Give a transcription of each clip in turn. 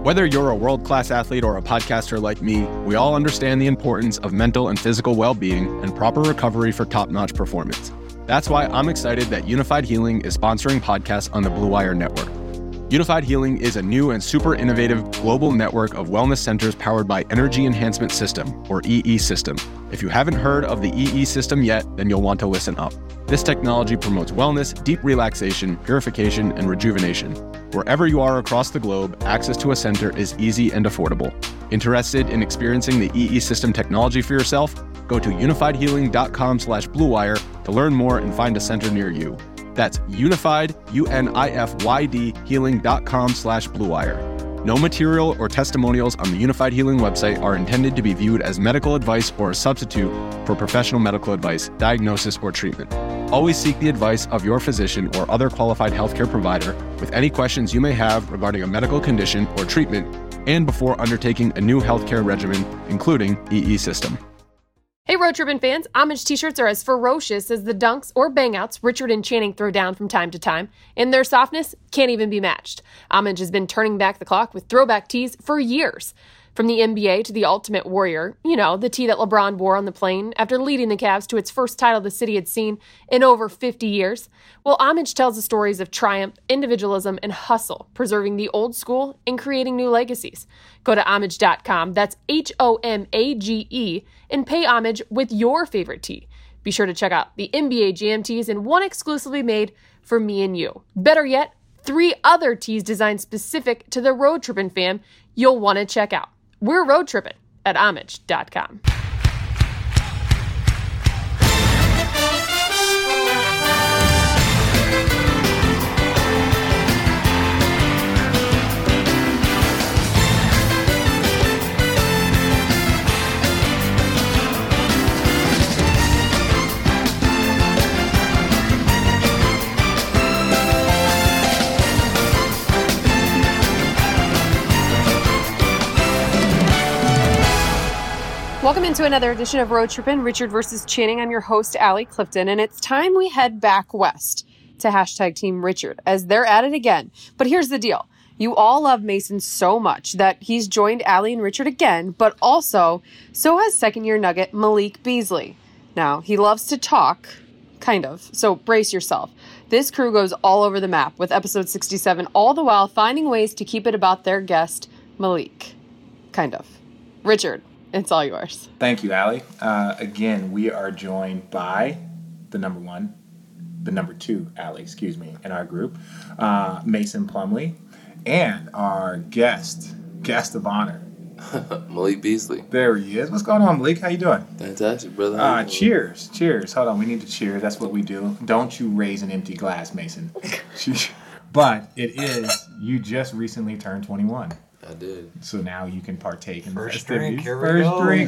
Whether you're a world-class athlete or a podcaster like me, we all understand the importance of mental and physical well-being and proper recovery for top-notch performance. That's why I'm excited that Unified Healing is sponsoring podcasts on the Blue Wire Network. Unified Healing is a new and super innovative global network of wellness centers powered by Energy Enhancement System, or EE System. If you haven't heard of the EE System yet, then you'll want to listen up. This technology promotes wellness, deep relaxation, purification, and rejuvenation. Wherever you are across the globe, access to a center is easy and affordable. Interested in experiencing the EE System technology for yourself? Go to unifiedhealing.com/bluewire to learn more and find a center near you. That's unified, UNIFYD, healing.com/bluewire. No material or testimonials on the Unified Healing website are intended to be viewed as medical advice or a substitute for professional medical advice, diagnosis, or treatment. Always seek the advice of your physician or other qualified healthcare provider with any questions you may have regarding a medical condition or treatment and before undertaking a new healthcare regimen, including EE System. Hey, Road Trippin' fans, Homage t-shirts are as ferocious as the dunks or bangouts Richard and Channing throw down from time to time, and their softness can't even be matched. Homage has been turning back the clock with throwback tees for years. From the NBA to the Ultimate Warrior, you know, the tee that LeBron wore on the plane after leading the Cavs to its first title the city had seen in over 50 years. Well, Homage tells the stories of triumph, individualism, and hustle, preserving the old school and creating new legacies. Go to homage.com, that's HOMAGE, and pay homage with your favorite tee. Be sure to check out the NBA Jam tees and one exclusively made for me and you. Better yet, 3 other tees designed specific to the Road Trippin' fam you'll want to check out. We're Road Trippin' at homage.com. Welcome into another edition of Road Trippin', Richard versus Channing. I'm your host, Allie Clifton, and it's time we head back west to hashtag Team Richard, as they're at it again. But here's the deal. You all love Mason so much that he's joined Allie and Richard again, but also so has second-year Nugget Malik Beasley. Now, he loves to talk, kind of, so brace yourself. This crew goes all over the map with episode 67, all the while finding ways to keep it about their guest, Malik. Kind of. Richard. It's all yours. Thank you, Allie. Again, we are joined by the number 2, Allie, in our group, Mason Plumley, and our guest of honor, Malik Beasley. There he is. What's going on, Malik? How you doing? Fantastic, brother. Cheers. Hold on, we need to cheers. That's what we do. Don't you raise an empty glass, Mason. But it is, you just recently turned 21. I did. So now you can partake in First the drink, festivities. First drink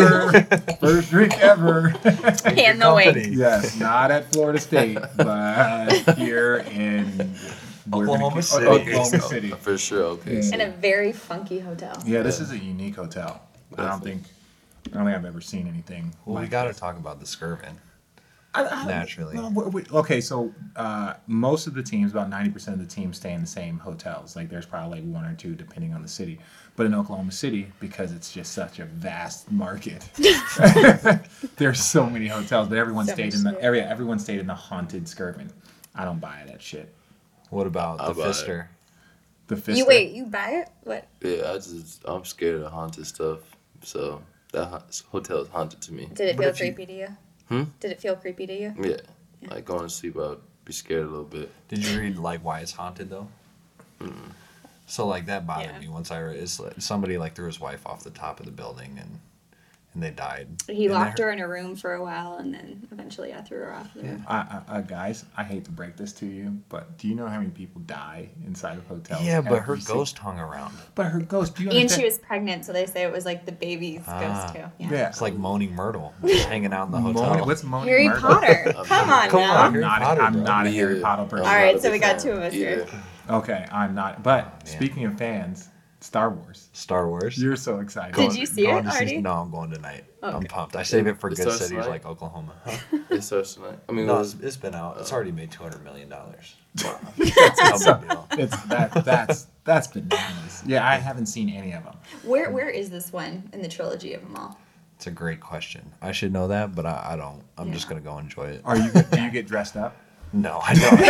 ever. And the wing. Yes, not at Florida State, but here in Oklahoma City. For sure, okay. In a very funky hotel. Yeah, this is a unique hotel. I don't think I've ever seen anything. Well, we got to talk about the Skirvin. Naturally. Okay, so most of the teams, about 90% of the teams, stay in the same hotels. Like there's probably like 1 or 2 depending on the city. But in Oklahoma City, because it's just such a vast market, there's so many hotels. But everyone stayed in the area. Everyone stayed in the haunted Skirvin. I don't buy that shit. What about the Pfister? The Pfister. You buy it? What? Yeah, I'm scared of haunted stuff. So that hotel is haunted to me. Did it feel creepy to you? Did it feel creepy to you? Yeah. Like going to sleep, I'd be scared a little bit. Did you read like Why It's Haunted though? So like that bothered me once I read. It's like somebody like threw his wife off the top of the building and they died. He locked her in a room for a while and then eventually I threw her off the room. Guys, I hate to break this to you, but do you know how many people die inside of hotels? Yeah, but her ghost hung around. But her ghost, do you understand? And she was pregnant, so they say it was like the baby's ghost too. Yeah. It's like Moaning Myrtle just hanging out in the hotel. What's Moaning Harry Myrtle? Potter. Come on now. I'm not a Harry Potter person. All right, so we got 2 of us here. Okay, I'm not. But speaking of fans, Star Wars. You're so excited. Did you see it already? No, I'm going tonight. Okay. I'm pumped. I save it for good cities tonight? like Oklahoma. It starts tonight. I mean, no, it's been out. It's already made $200 million. Wow. That's That's bananas. Yeah, I haven't seen any of them. Where is this one in the trilogy of them all? It's a great question. I should know that, but I don't. I'm just gonna go enjoy it. Do you get dressed up? No,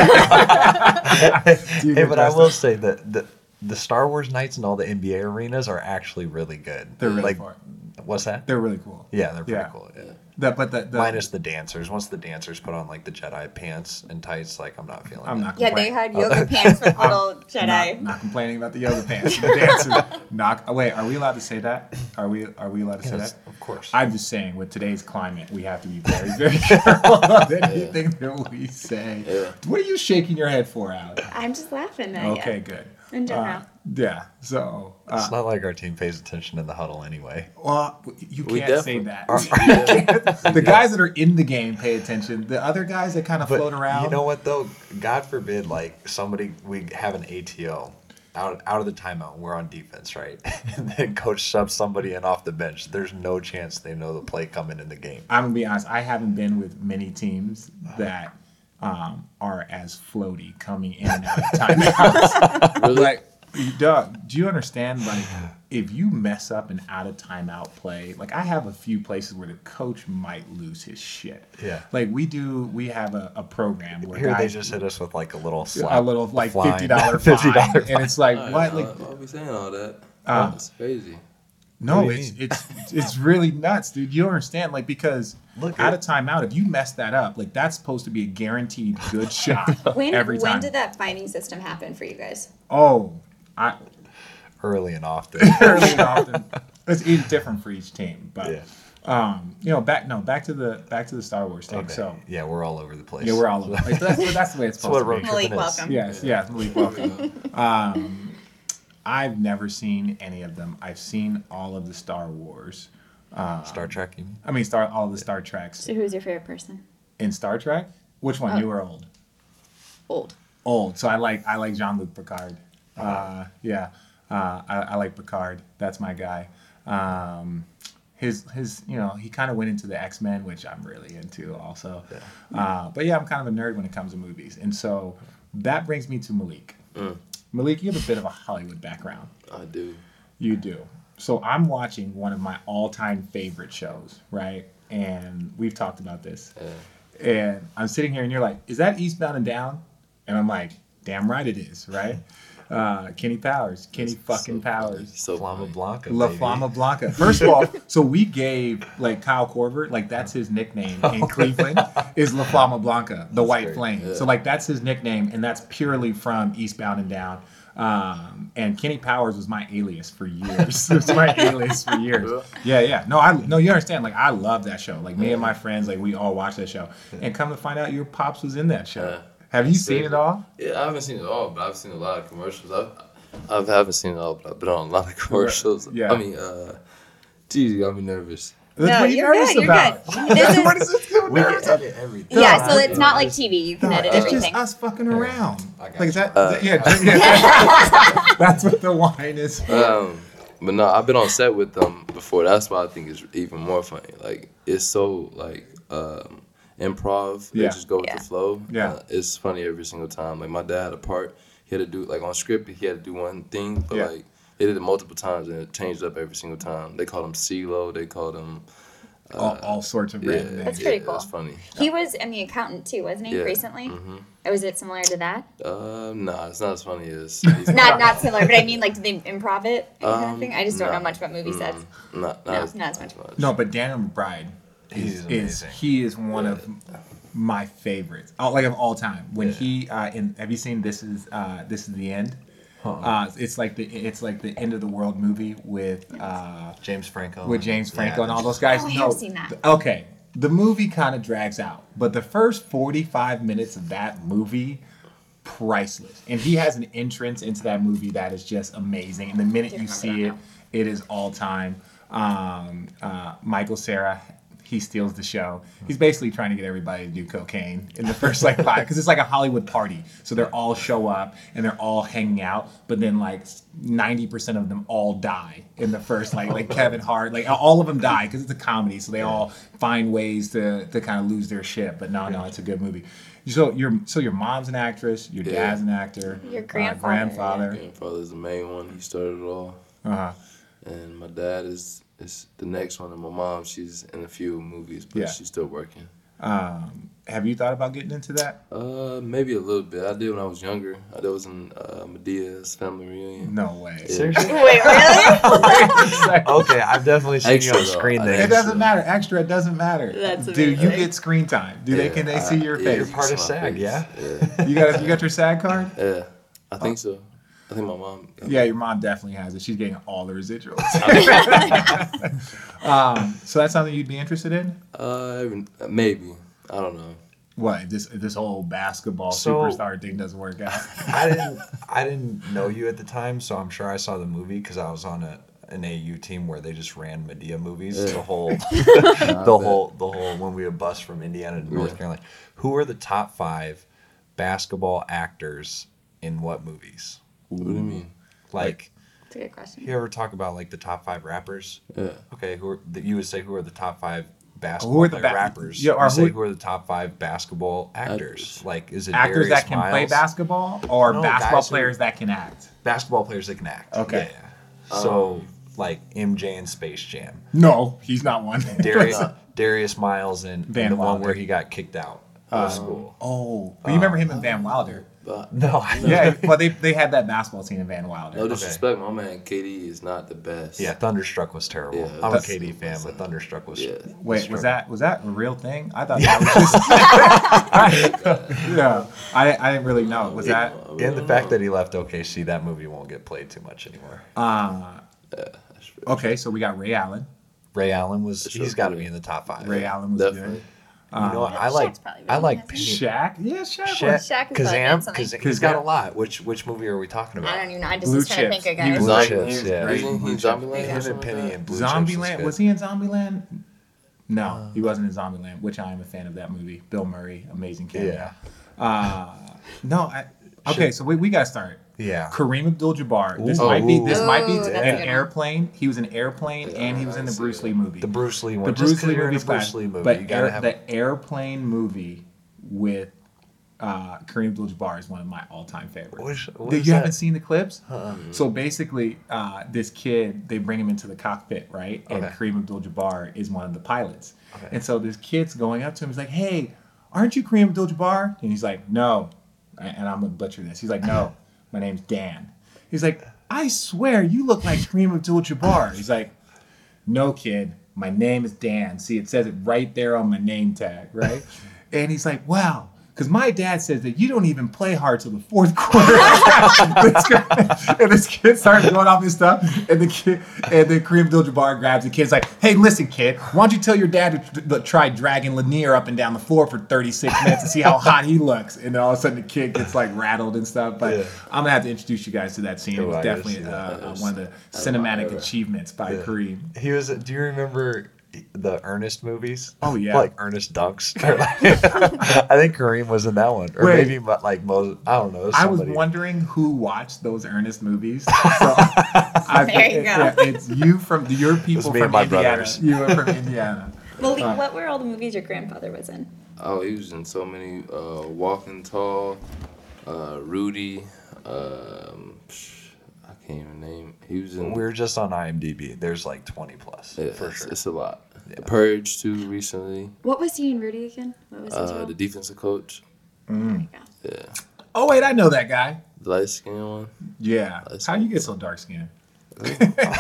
I don't. Do you Hey, get but I dressed will up? say that the Star Wars nights and all the NBA arenas are actually really good. They're really like, fun. what's that? They're really cool. Yeah, they're pretty Yeah. cool. Yeah. The Minus the dancers. Once the dancers put on like the Jedi pants and tights, like I'm not feeling. I'm it. not Yeah, they complaining. had yoga pants with little Jedi. Not complaining about the yoga pants. The dancers. Wait, are we allowed to say that? Are we allowed to say Yes, that? of course. I'm just saying, with today's climate, we have to be very, very careful of anything that we say. Yeah. What are you shaking your head for, Alex? I'm just laughing at Okay, you. good. In general. Yeah. So, It's not like our team pays attention in the huddle anyway. well, you We can't say definitely- that. The guys that are in the game pay attention. The other guys that kind of float around. You know what though? God forbid, like we have an ATO out of the timeout. We're on defense, right? And then coach shoves somebody in off the bench. There's no chance they know the play coming in the game. I'm gonna be honest. I haven't been with many teams that are as floaty coming in and out of timeouts. Really? Like, Doug, do you understand? Like, if you mess up an out of timeout play, like I have a few places where the coach might lose his shit. Yeah. Like we have a program where Here they guys just hit us with like a little slap, a little like fine. $50 fine, $50 and it's like All right, what? Like I'll be saying all that. Uh, That's crazy. no, What do you it's really nuts, dude. You don't understand, like because Look, out of timeout, if you mess that up, like that's supposed to be a guaranteed good shot every time. When did that finding system happen for you guys? Oh, early and often. fairly often. It's different for each team, but Yeah. back to the Star Wars thing. Okay. So Yeah, we're all over the place. yeah, we're all over. Like, that's the way it's That's what supposed road to be. tripping Malik, is. welcome. Yes, Malik, welcome. I've never seen any of them. I've seen all of the Star Wars. Star Trek, you mean? I mean, all of the Star Treks. So who's your favorite person? In Star Trek, which one, new or old? Old. Old. So I like Jean-Luc Picard. Yeah, I like Picard. That's my guy. His he kind of went into the X-Men, which I'm really into also. But yeah, I'm kind of a nerd when it comes to movies, and so that brings me to Malik. Malik, you have a bit of a Hollywood background. I do. You do. So I'm watching one of my all-time favorite shows, right? And we've talked about this. And I'm sitting here, and you're like, "Is that Eastbound and Down?" And I'm like, "Damn right it is, right?" Kenny Powers, Kenny fucking Powers. So Flama funny. Blanca. La baby. Flama Blanca. First of all, so we gave like Kyle Korver, like that's his nickname in Cleveland, is La Flama Blanca, the White great. Flame. Yeah. So like that's his nickname, and that's purely from Eastbound and Down. And Kenny Powers was my alias for years. It was my alias for years. Yeah. No, you understand? Like I love that show. Like me and my friends, like we all watch that show. And come to find out, your pops was in that show. Yeah. Have you seen it all? Yeah, I haven't seen it all, but I've seen a lot of commercials. I haven't seen it all, but I've been on a lot of commercials. Yeah. I mean, geez, you got me nervous. That's No, what you're you're nervous good, you're about. good. This is- What is this doing? We can edit everything. Yeah, so it's not like TV. You can edit It's everything. just us fucking around. I got Like is you. that yeah. That's what the wine is. But no, I've been on set with them before. That's why I think it's even more funny. Like it's so like improv. They Yeah. just go with Yeah. the flow. Yeah. It's funny every single time. Like my dad had a part. He had to do like on script. He had to do one thing, but Yeah. like they did it multiple times and it changed up every single time. They called him CeeLo. They called him. all sorts of Yeah, random names. That's pretty cool. That's funny. He was in The Accountant too, wasn't he? Yeah. Recently. Or was it similar to that? Nah, it's not as funny as. Not similar, but I mean, like, did they improv it? Kind of thing? I just don't know nah. much about movie sets. Not No, as, not as much. No, but Daniel McBride He's is amazing. he is one of my favorites, like of all time. When Yeah. he have you seen This Is the End? It's like the end of the world movie with James Franco. James Franco Yeah. and all those guys. Oh, I have seen that. Okay, the movie kind of drags out, but the first 45 minutes of that movie, priceless. And he has an entrance into that movie that is just amazing. And the minute you see it, it is all time. Michael Cera, he steals the show. He's basically trying to get everybody to do cocaine in the first like 5, because it's like a Hollywood party. So they're all show up and they're all hanging out, but then like 90% of them all die in the first like Kevin Hart, like all of them die because it's a comedy. So they all find ways to kind of lose their shit. But no, it's a good movie. So your mom's an actress, your dad's an actor, Your grandfather. Grandfather's the main one. He started it all. And my dad is the next one, and my mom, she's in a few movies, but she's still working. Have you thought about getting into that? Maybe a little bit. I did when I was younger. I was in Medea's family reunion. No way. Yeah. Seriously? Wait, really? Okay, I've definitely seen Extra, you on though. screen I there. It doesn't matter. Extra, it doesn't matter. That's Dude, you amazing. get screen time. Can they see your face? You're part of my SAG, face. yeah? You got your SAG card? Yeah, I think so. I think my mom. Yeah, your mom definitely has it. She's getting all the residuals. So that's something you'd be interested in? Maybe. I don't know. What, this whole basketball So- superstar thing doesn't work out? I didn't know you at the time, so I'm sure I saw the movie because I was on an AU team where they just ran Medea movies. Yeah. The whole when we would bus from Indiana to North Carolina. Who are the top 5 basketball actors in what movies? What do you mean? Like, That's a good question. you ever talk about like the top 5 rappers? Yeah. Okay, you would say who are the top 5 basketball rappers? Yeah, or you say who- who are the top 5 basketball actors? Like, is it Actors Darius that can play Miles? basketball or No, basketball guys who- players that can act? Basketball players that can act. Okay. Yeah. So, like MJ in Space Jam, No, he's not one. Darius Miles in Van the one Wilder. where he got kicked out of school. Oh, but you remember him and Van Wilder? No, Yeah, well, they had that basketball team in Van Wilder. No disrespect, my man KD is not the best. yeah, Thunderstruck was terrible. Yeah, I'm a that's- KD fan, but Thunderstruck was. Yeah. Wait, was that a real thing? I thought that was just. Yeah, I didn't really know. Was that? And the fact that he left OKC, that movie won't get played too much anymore. Okay, so we got Ray Allen. Ray Allen was. sure. He's got to be in the top 5. Ray Allen was Definitely. good. You know what? I Shaq's like. probably I really like good. Penny. Shaq? Yeah, Shaq. Shaq. was- Shaq is probably Kazam. something. He's got a lot. Which movie are we talking about? I don't even know. I just Blue was trying to Chips. think of He guys. was Blue like- Chips, yeah. Right. Isn't he Blue in Chips. Zombieland? Him or and something Penny like and Blue Zombieland? Chips Was he in Zombieland? No, he wasn't in Zombieland, which I am a fan of that movie. Bill Murray, amazing cameo. Yeah. Okay, so we got to start. Yeah. Kareem Abdul-Jabbar. This Ooh. might be Ooh, that's a an good one. Airplane. He was in Airplane, and he was in the Bruce Lee movie. The Bruce Lee The one. Bruce Just 'cause Lee you're in a movie's Bruce fine, Lee movie, but you gotta have. the Airplane movie with Kareem Abdul-Jabbar is one of my all-time favorites. What You is that? haven't seen the clips? So basically, this kid, they bring him into the cockpit, right? And Okay. Kareem Abdul-Jabbar is one of the pilots. Okay. And so this kid's going up to him. He's like, "Hey, aren't you Kareem Abdul-Jabbar?" And he's like, "No." And I'm gonna butcher this. He's like, "No, my name's Dan." He's like, "I swear you look like Kareem Abdul-Jabbar." He's like, "No, kid, my name is Dan. See, it says it right there on my name tag, right?" And he's like, "Wow." Because my dad says that you don't even play hard till the fourth quarter. And this kid starts going off his stuff, and then Kareem Abdul-Jabbar grabs the kid. He's like, "Hey, listen, kid, why don't you tell your dad to try dragging Lanier up and down the floor for 36 minutes and see how hot he looks?" And then all of a sudden, the kid gets like rattled and stuff. But Yeah. I'm gonna have to introduce you guys to that scene. It was I gotta definitely see that. one of the cinematic achievements by Kareem. He was. Do you remember the Ernest movies? Oh, yeah. Like Ernest Dunks. Or like- I think Kareem was in that one, or Wait. maybe like Moses. I don't know. I was somebody. wondering who watched those Ernest movies. So I There you go. yeah, it's you from your people me and from my Indiana. brothers. You are from Indiana. Malik, what were all the movies your grandfather was in? Oh, he was in so many. Walking Tall, Rudy. I can't even name. He was in. We were just on IMDb. There's like 20 plus Yeah, for it's, sure. it's a lot. The Purge too recently. What was he in Rudy again? What was his role? The defensive coach. Yeah. Yeah, Oh wait, I know that guy. the light skin one. Yeah. That's How you get so dark skinned? My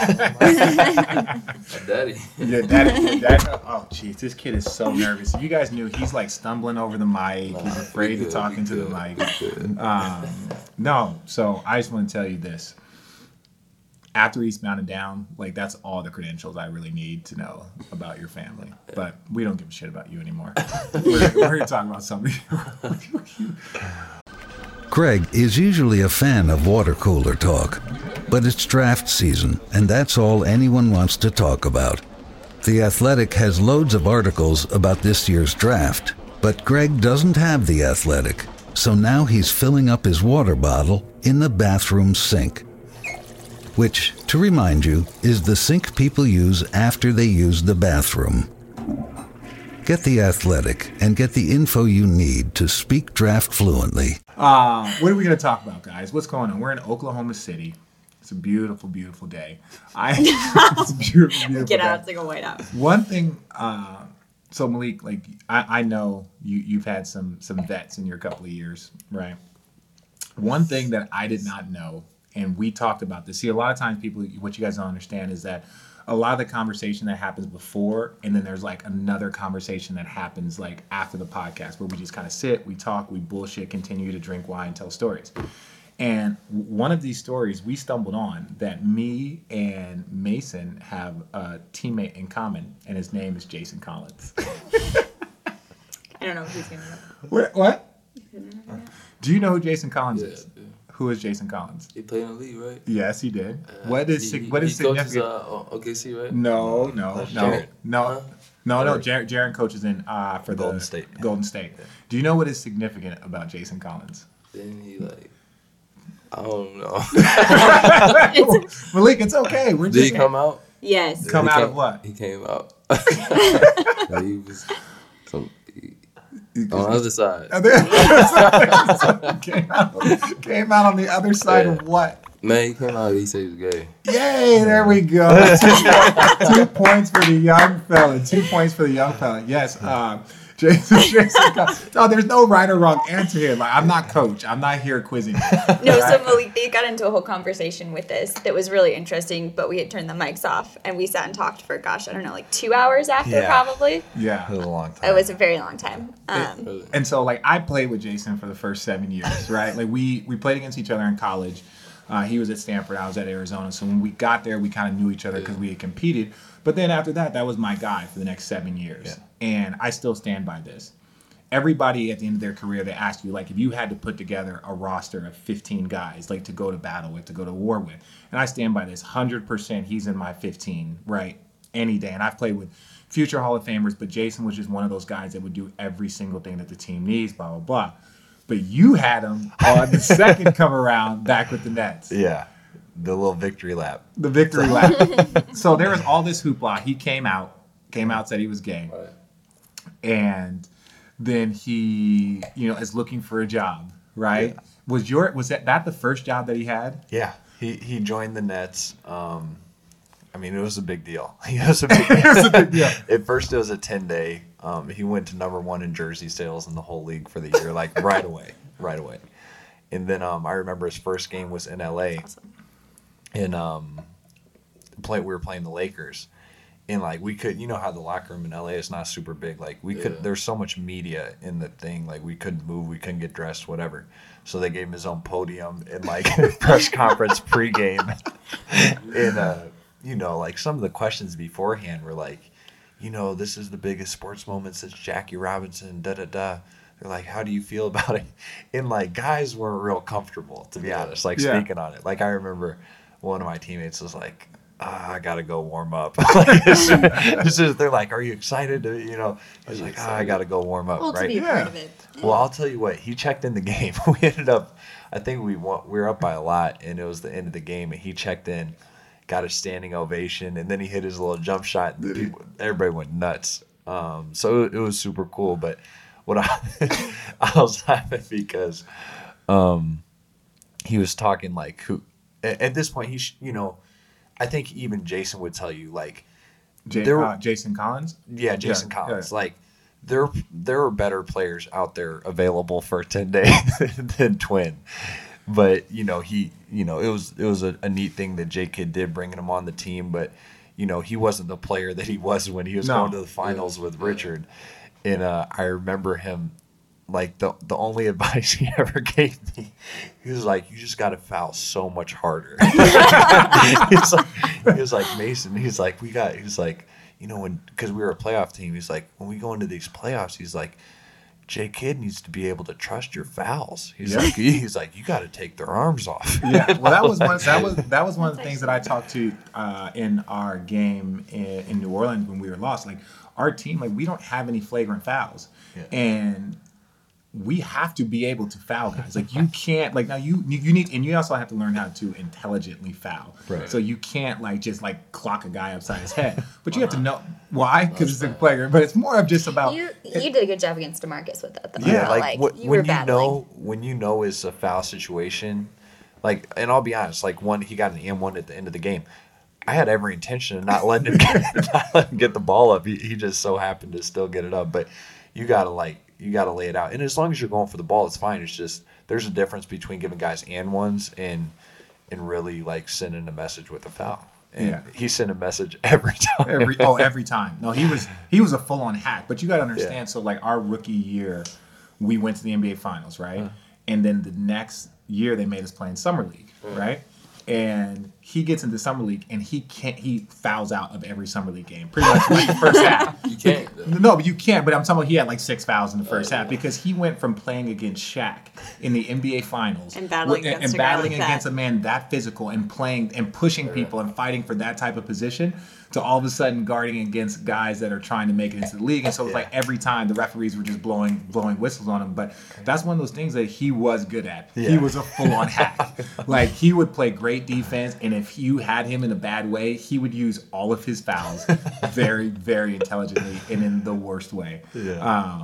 daddy. Yeah, that. Oh, jeez, this kid is so nervous. If you guys knew, he's like stumbling over the mic. He's afraid to talk into the mic. No, so I just want to tell you this. After Eastbound and Down, like that's all the credentials I really need to know about your family. But we don't give a shit about you anymore. We're here to talk about something. Craig is usually a fan of water cooler talk, but it's draft season, and that's all anyone wants to talk about. The Athletic has loads of articles about this year's draft, but Greg doesn't have The Athletic, so now he's filling up his water bottle in the bathroom sink. Which, to remind you, is the sink people use after they use the bathroom. Get The Athletic and get the info you need to speak draft fluently. What are we going to talk about, guys? What's going on? We're in Oklahoma City. It's a beautiful, beautiful day. It's a beautiful, beautiful Get day. out, it's like a whiteout. One thing, so Malik, like I know you've had some vets in your couple of years, right? One thing that I did not know, and we talked about this. See, a lot of times people, what you guys don't understand is that a lot of the conversation that happens before, and then there's like another conversation that happens like after the podcast where we just kind of sit, we talk, we bullshit, continue to drink wine, tell stories. And one of these stories we stumbled on that me and Mason have a teammate in common, and his name is Jason Collins. I don't know if he's going to know. What? Do you know who Jason Collins is? Yeah. Who is Jason Collins? He played in the league, right? Yes, he did. What He is coaches, significant? OKC, right? No. Jared. No. Jaren coaches in for the Golden State. Golden State. Do you know what is significant about Jason Collins? Then he I don't know. Malik, it's okay. We're Did just he come out? Yes. Come out of what? He came out. He was on the other side. Came out on the other side of what? Man, he came out. He said he was gay. Yay! There we go. 2 points for the young fella. 2 points for the young fella. Yes. Jason Collins. Oh, there's no right or wrong answer here. Like, I'm not coach. I'm not here quizzing. No, so Malik, they got into a whole conversation with this that was really interesting, but we had turned the mics off and we sat and talked for, gosh, I don't know, like 2 hours after Yeah. probably. Yeah. It was a long time. It was a very long time. And so, like, I played with Jason for the first 7 years, right? Like, we played against each other in college. He was at Stanford. I was at Arizona. So when we got there, we kind of knew each other because we had competed. But then after that, that was my guy for the next 7 years. Yeah. And I still stand by this. Everybody at the end of their career, they ask you, like, if you had to put together a roster of 15 guys, like, to go to battle with, to go to war with. And I stand by this. 100% he's in my 15, right? Any day. And I've played with future Hall of Famers, but Jason was just one of those guys that would do every single thing that the team needs, blah, blah, blah. But you had him on the second come around back with the Nets. Yeah. The little victory lap. The victory lap. So there was all this hoopla. He came out, said he was gay. Right. And then he, is looking for a job, right? Yeah. Was that the first job that he had? Yeah. He joined the Nets. It was a big deal. It was a big deal. At first, it was a 10-day. He went to -- in jersey sales in the whole league for the year, like right away. And then I remember his first game was in LA. Awesome. And we were playing the Lakers. And like we could, how the locker room in LA is not super big. Like there's so much media in the thing. Like we couldn't move, we couldn't get dressed, whatever. So they gave him his own podium and like press conference pregame. And like some of the questions beforehand were like, this is the biggest sports moment since Jackie Robinson. Da da da. They're like, how do you feel about it? And like guys weren't real comfortable, to be honest. Like speaking on it. Like I remember one of my teammates was like, I gotta go warm up. They're like, are you excited? He's like, I gotta go warm up. Well, right? to be a part of it. Well, I'll tell you what. He checked in the game. We ended up, I think we were up by a lot, and it was the end of the game, and he checked in, got a standing ovation, and then he hit his little jump shot, and everybody went nuts. So it was super cool. But what I was laughing because he was talking like who at this point I think even Jason would tell you, like, Jason Collins? Yeah, Jason Collins. Yeah. Like, there are better players out there available for a 10-day than Twin. But, it was a neat thing that J-Kid did, bringing him on the team. But, he wasn't the player that he was when he was going to the finals with Richard. And I remember him, like, the only advice he ever gave me, he was like, you just got to foul so much harder. he was like, Mason, he's like, because we were a playoff team, he's like, when we go into these playoffs, he's like, Jay Kidd needs to be able to trust your fouls. He's Yeah. like, you got to take their arms off. Yeah, well, that was one of the things that I talked to in our game in New Orleans when we were lost. Like our team, like we don't have any flagrant fouls, and we have to be able to foul guys. Like you can't like now you need, and you also have to learn how to intelligently foul. Right. So you can't like just like clock a guy upside his head, but you have to know why, because it's a flagrant. But it's more of just about You did a good job against DeMarcus with that, though. Yeah, like you were battling. when you know it's a foul situation, like, and I'll be honest, like he got an M1 at the end of the game. I had every intention of not letting him get the ball up. He just so happened to still get it up. But you gotta lay it out. And as long as you're going for the ball, it's fine. It's just there's a difference between giving guys and ones and really like sending a message with a foul. And he sent a message every time. Every time. No, he was a full on hack. But you got to understand. So like our rookie year, we went to the NBA Finals, right? And then the next year they made us play in summer league, right? And he gets into summer league and he fouls out of every summer league game pretty much like the first half. You can't. No, but you can't. But I'm talking about he had like 6 fouls in the first half because he went from playing against Shaq in the NBA Finals And battling against a guy like that. against a man that physical and playing and pushing people and fighting for that type of position to all of a sudden guarding against guys that are trying to make it into the league. And so it's like every time the referees were just blowing whistles on him. But that's one of those things that he was good at. Yeah. He was a full-on hack. Like he would play great defense, and if you had him in a bad way, he would use all of his fouls very, very intelligently and in the worst way. Yeah.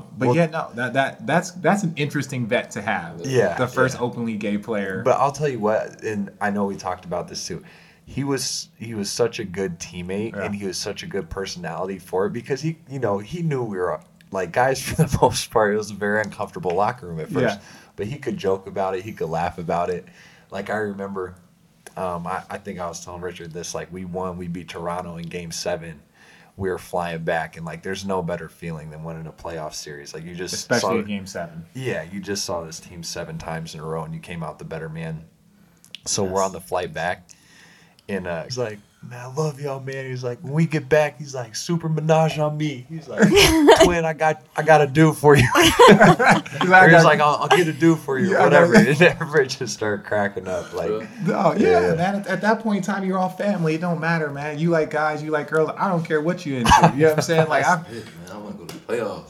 That's an interesting vet to have. Yeah, The first openly gay player. But I'll tell you what, and I know we talked about this too. He was such a good teammate, and he was such a good personality for it because he knew we were like guys for the most part. It was a very uncomfortable locker room at first, but he could joke about it, he could laugh about it. Like I remember, I think I was telling Richard this. Like we beat Toronto in Game 7. We were flying back, and like there's no better feeling than winning a playoff series. Like you just especially in Game 7. Yeah, you just saw this team 7 times in a row, and you came out the better man. So we're on the flight back. And he's like, man, I love y'all, man. He's like, when we get back, he's like, super menage on me. He's like, twin, I got a do for you. He's like, I'll get a do for you, whatever. And everybody just started cracking up. Like, man. At that point in time, you're all family. It don't matter, man. You like guys, you like girls. I don't care what you into. You know what I'm saying? Like, man, I want to go to the playoffs.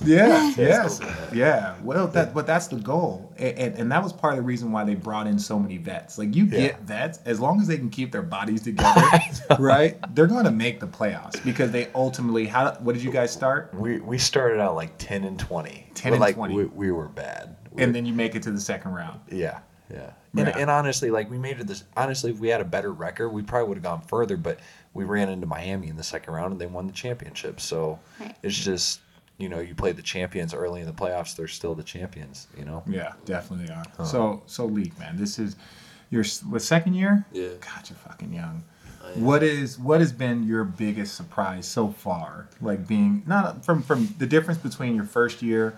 Yeah. Well, but that's the goal, and that was part of the reason why they brought in so many vets. Like, you get vets as long as they can keep their bodies together, right? They're going to make the playoffs because they ultimately. What did you guys start? We started out like 10-20. 10-20. We were bad. And then you make it to the second round. Yeah. And honestly, like we made it this. Honestly, if we had a better record, we probably would have gone further. But we ran into Miami in the second round, and they won the championship. So it's just, you play the champions early in the playoffs. They're still the champions. Yeah, definitely are. So Leek, man, this is your second year. Yeah. God, you're fucking young. What has been your biggest surprise so far? Like being not from the difference between your first year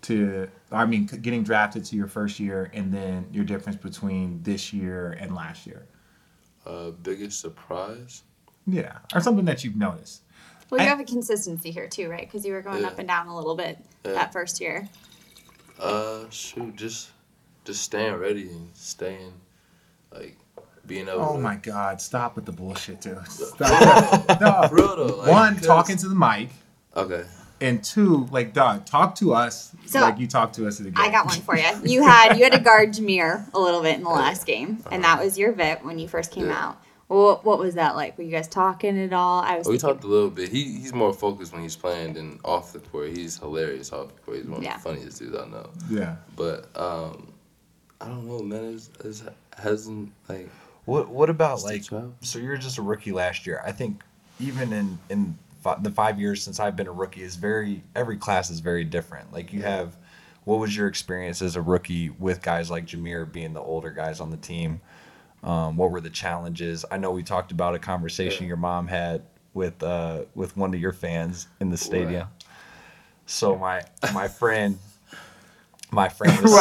getting drafted to your first year, and then your difference between this year and last year. Biggest surprise? Yeah, or something that you've noticed. Well, you have a consistency here too, right? Because you were going up and down a little bit that first year. Just staying ready and staying like being able. Oh to, my God! Stop with the bullshit, dude. Stop. No, for real though. Like, one, talking to the mic. Okay. And 2, like, dog, talk to us like you talk to us at the game. I got one for you. You had to guard Jameer a little bit in the last game, and that was your vet when you first came out. Well, what was that like? Were you guys talking at all? We talked a little bit. He's more focused when he's playing than off the court. He's hilarious off the court. He's one of the funniest dudes I know. Yeah. But I don't know, man. It hasn't like. What about like? So you're just a rookie last year. I think even in the 5 years since I've been a rookie every class is very different. Like you have, what was your experience as a rookie with guys like Jameer being the older guys on the team? What were the challenges? I know we talked about a conversation your mom had with one of your fans in the stadium. Right. So my friend was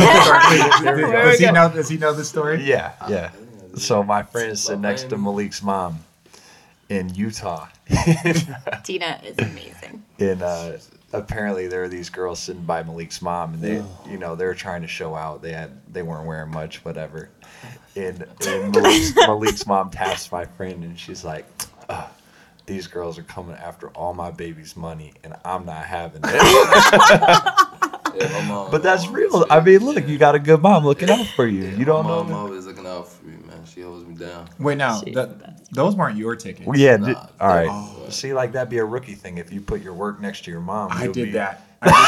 does he know the story? Yeah. So my friend is sitting next to Malik's mom in Utah. Tina is amazing. apparently there were these girls sitting by Malik's mom, and they were trying to show out. They weren't wearing much, whatever. And Malik's mom taps my friend, and she's like, these girls are coming after all my baby's money, and I'm not having it. Mom, but that's real. I mean, look, you got a good mom looking out for you. You don't know. My mom always looking out for me, man. She holds me down. Wait, now, those weren't your tickets. Well, yeah. All right. Oh. See, like, that'd be a rookie thing if you put your work next to your mom. I did that.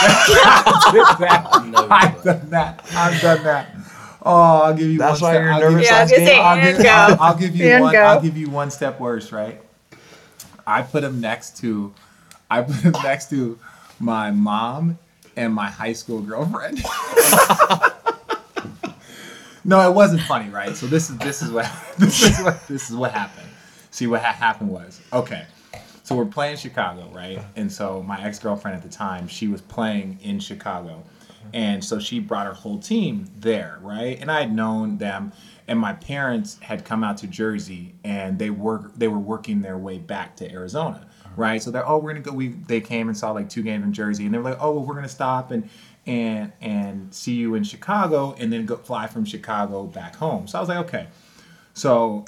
I've done that. Oh, I'll give you That's one why step. you're nervous. I'll give you one step worse, right? I put him next to my mom and my high school girlfriend. No, it wasn't funny, right? So this is what happened. See, what happened was, okay, so we're playing Chicago, right? And so my ex-girlfriend at the time, she was playing in Chicago. And so she brought her whole team there, right? And I had known them, and my parents had come out to Jersey, and they were working their way back to Arizona, right? So they're, we're gonna go. They came and saw like 2 games in Jersey, and they were like, we're gonna stop and see you in Chicago, and then go fly from Chicago back home. So I was like, okay. So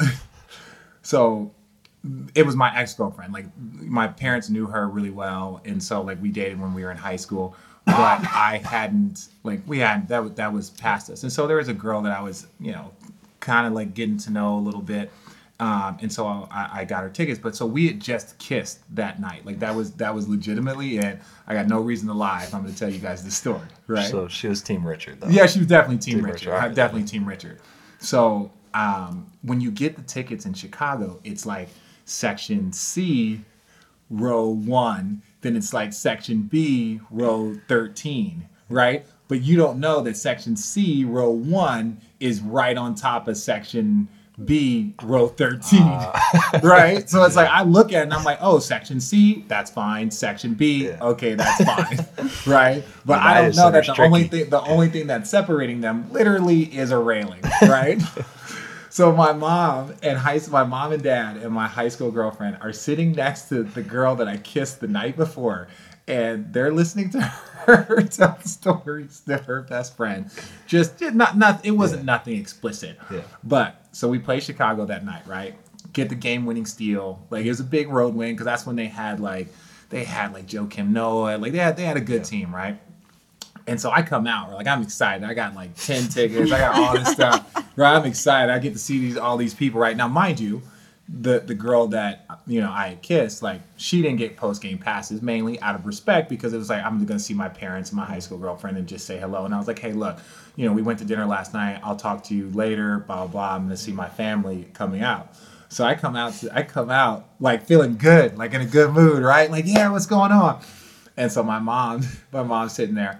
it was my ex-girlfriend. Like, my parents knew her really well, and so like we dated when we were in high school. But I hadn't, that was past us. And so there was a girl that I was, kind of like getting to know a little bit. And so I got her tickets. But so we had just kissed that night. Like, that was legitimately it. I got no reason to lie if I'm going to tell you guys this story, right? So she was Team Richard, though. Yeah, she was definitely Team Richard. Right. Definitely Team Richard. So when you get the tickets in Chicago, it's like Section C, row 1. Then it's like Section B, row 13, right? But you don't know that Section C, row 1 is right on top of Section B, row 13, right? So it's like, I look at it and I'm like, Section C, that's fine. Section B, okay, that's fine, right? But I don't know that the only thing that's separating them literally is a railing, right? So my mom and dad and my high school girlfriend are sitting next to the girl that I kissed the night before, and they're listening to her tell stories to her best friend. Just not. It wasn't nothing explicit. Yeah. But so we played Chicago that night, right? Get the game-winning steal. Like, it was a big road win because that's when they had Joakim Noah. Like, they had a good team, right? And so I come out, like, I'm excited. I got like 10 tickets. I got all this stuff. Right? I'm excited. I get to see all these people, right? Now, mind you, the girl that, I had kissed, like, she didn't get post-game passes, mainly out of respect, because it was like, I'm going to see my parents and my high school girlfriend and just say hello. And I was like, hey, look, we went to dinner last night. I'll talk to you later, blah, blah, blah. I'm going to see my family coming out. So I come out like feeling good, like in a good mood, right? Like, yeah, what's going on? And so my mom's sitting there.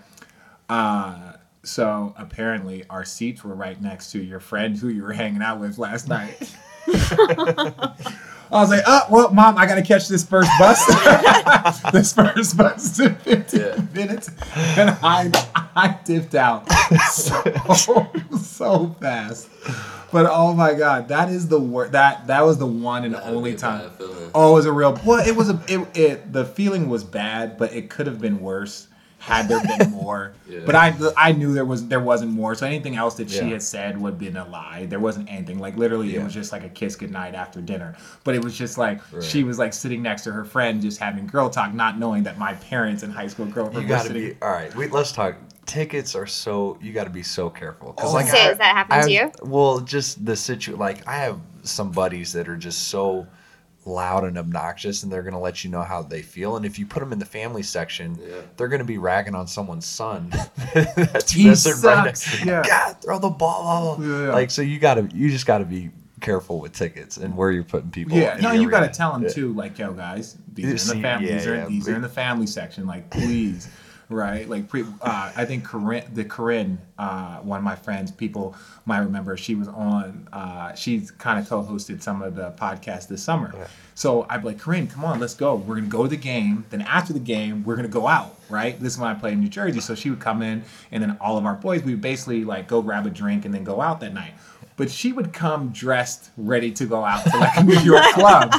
So apparently our seats were right next to your friend who you were hanging out with last night. I was like, well, Mom, I got to catch this first bus. This first bus in 15 minutes. And I dipped out so fast. But oh my God, that is the worst. That was the one and only time. Oh, it was a real. Well, the feeling was bad, but it could have been worse had there been more. But I knew there wasn't more. So anything else that she had said would have been a lie. There wasn't anything. Like, literally, it was just like a kiss goodnight after dinner. But it was just like she was like sitting next to her friend, just having girl talk, not knowing that my parents and high school girlfriend were sitting. All right, let's talk. Tickets are you got to be so careful. Has that happened to you? Well, just the situation. Like, I have some buddies that are just so loud and obnoxious, and they're going to let you know how they feel. And if you put them in the family section, they're going to be ragging on someone's son. That's missing right now. God, throw the ball. Like, so you just got to be careful with tickets and where you're putting people. Yeah, no, you got to tell them too. Like, yo, guys, these are in the family. These are in the family section. Like, please. Right, like I think Corinne, one of my friends, people might remember, she was on. She's kind of co-hosted some of the podcasts this summer. Yeah. So I'd be like, Corinne, come on, let's go. We're gonna go to the game. Then after the game, we're gonna go out. Right, this is when I played in New Jersey. So she would come in, and then all of our boys, we would basically like go grab a drink and then go out that night. But she would come dressed, ready to go out to like a New York club,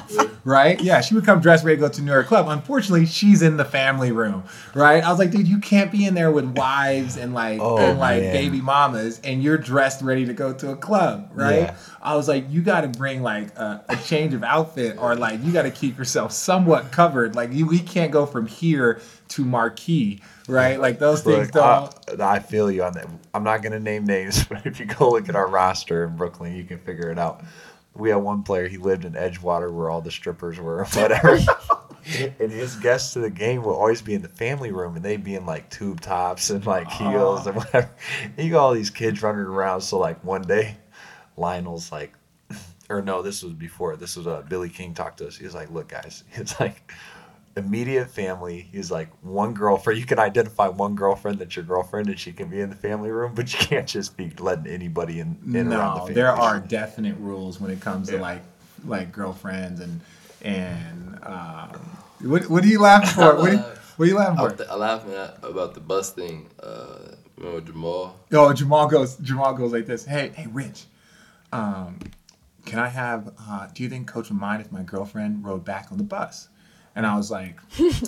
right? Yeah, she would come dressed ready to go to New York Club. Unfortunately, she's in the family room, right? I was like, dude, you can't be in there with wives and baby mamas, and you're dressed ready to go to a club, right? Yeah. I was like, you got to bring like a change of outfit, or like you got to keep yourself somewhat covered. Like we can't go from here to Marquee, right? Like those things don't. I feel you on that. I'm not gonna name names, but if you go look at our roster in Brooklyn, you can figure it out. We had one player, he lived in Edgewater where all the strippers were, whatever. And his guests to the game would always be in the family room, and they'd be in like tube tops and like heels and whatever. And you got all these kids running around. So like one day, Lionel's like, or no, this was before. This was Billy King talked to us. He was like, look, guys, it's like immediate family. He's like, one girlfriend. You can identify one girlfriend that's your girlfriend, and she can be in the family room, but you can't just be letting anybody in around the family. There are definite rules when it comes to like girlfriends and what are you laughing for? What are you laughing for? I'm laughing about the bus thing. Remember Jamal? Oh, Jamal goes like this. Hey, Rich. Can I have? Do you think Coach would mind if my girlfriend rode back on the bus? And I was like,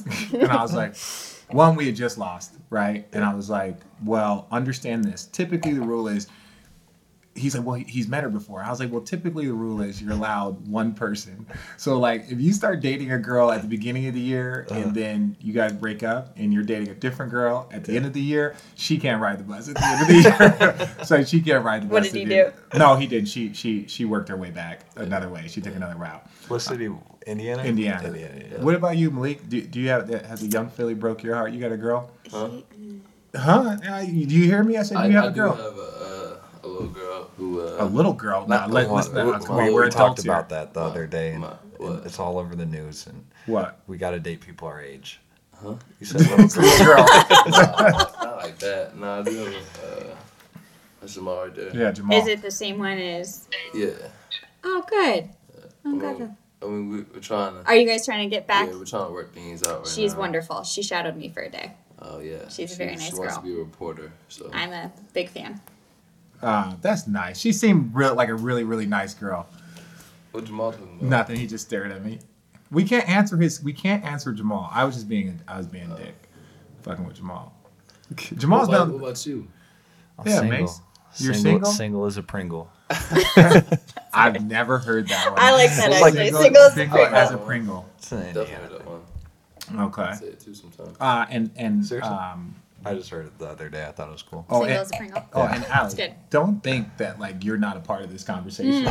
one, we had just lost, right? And I was like, well, understand this. Typically, the rule is, he's like, well, he's met her before. I was like, well, typically the rule is you're allowed one person. So, like, if you start dating a girl at the beginning of the year and then you guys break up and you're dating a different girl at the end of the year, she can't ride the bus at the end of the year. So she can't ride the bus. What did he do? No, he didn't. She worked her way back another way. She took another route. What city? Indiana. Yeah. What about you, Malik? Do you has a young Philly broke your heart? You got a girl? Huh? Do you hear me? I said you have a girl. I do have a little girl who. A little girl. We talked about that the other day, and it's all over the news. And what? We got to date people our age. Huh? You said little girl. Not like that. No, I do have Jamal right there. Yeah, Jamal. Is it the same one as? Yeah. Oh, good. I'm glad. I mean, we're trying to. Are you guys trying to get back? Yeah, we're trying to work things out right now. She's wonderful. She shadowed me for a day. Oh, yeah. She's a very nice girl. She wants to be a reporter, so. I'm a big fan. That's nice. She seemed like a really, really nice girl. What Jamal talking about? Nothing. He just stared at me. We can't answer Jamal. I was being a dick. Fucking with Jamal. Jamal's What about you? Single. Mace. You're single? Single as a Pringle. I've never heard that one. I like that actually. Single as a Pringle. Definitely heard that one. Okay. I say it too sometimes. And seriously? I just heard it the other day. I thought it was cool. Single as a Pringle. Oh, and Alex, good. Don't think that like you're not a part of this conversation.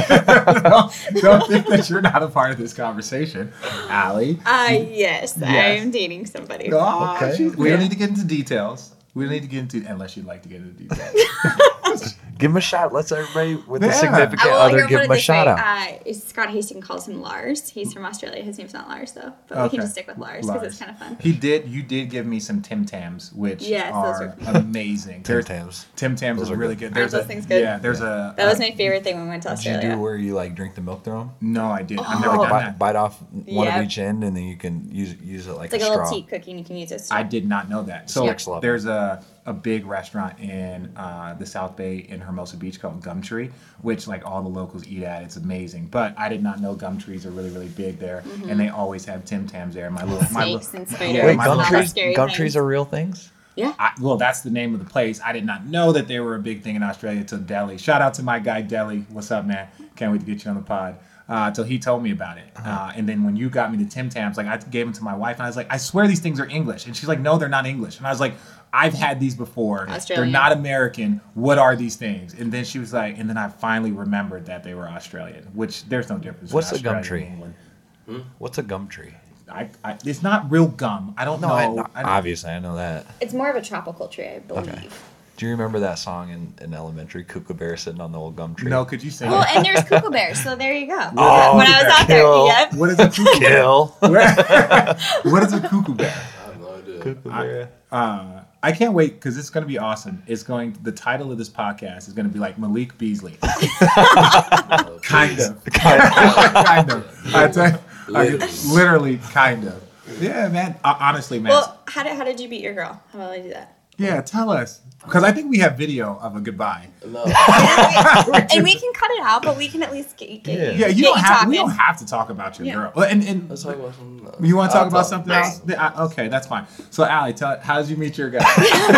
don't think that you're not a part of this conversation, Allie. Yes, I am dating somebody. Oh, okay. We don't need to get into details. We don't need to get into, unless you'd like to get into details. Give him a shot. Let's everybody with a significant other give him a shout out. Scott Hastings calls him Lars. He's from Australia. His name's not Lars though, but we can just stick with Lars because it's kind of fun. You did give me some Tim Tams, which are amazing. Tim Tams. Tim Tams is really good. Aren't those things good? Yeah, that was my favorite thing when we went to Australia. Did you do where you like drink the milk through them? No, I didn't. I've never done that. Bite off one of each end, and then you can use it like it's like a little tea cookie, and you can use it. I did not know that. So there's a big restaurant in the South Bay in Hermosa Beach called Gumtree, which like all the locals eat at. It's amazing. But I did not know gum trees are really, really big there, and they always have Tim Tams there. Snakes and spiders. Wait, gum trees are real things? Yeah. Well, that's the name of the place. I did not know that they were a big thing in Australia till Delhi. Shout out to my guy Delhi. What's up, man? Can't wait to get you on the pod. Till he told me about it. And then when you got me the Tim Tams, like I gave them to my wife, and I was like, I swear these things are English. And she's like, no, they're not English. And I was like, I've had these before. Australian. They're not American. What are these things? And then she was like, and then I finally remembered that they were Australian, which there's no difference. What's a gum tree? What's a gum tree? It's not real gum. I don't know. Obviously, I know that. It's more of a tropical tree, I believe. Okay. Do you remember that song in elementary, Cuckoo Bear sitting on the old gum tree? No, could you sing it? Well, and there's Cuckoo Bear, so there you go. When I was out there, yep. What is a cuckoo bear? What is a cuckoo bear? I have no idea. Cuckoo bear. I can't wait because it's going to be awesome. The title of this podcast is going to be like Malik Beasley. Kind of. I tell you, literally kind of. Yeah, man. Honestly, man. Well, how did you beat your girl? How about I do that? Yeah, tell us. Because I think we have video of a goodbye. No. And we can cut it out, but we can at least get we don't have to talk about your girl. And let's talk about something else. You want to talk about something else? Okay, that's fine. So, Allie, how did you meet your guy?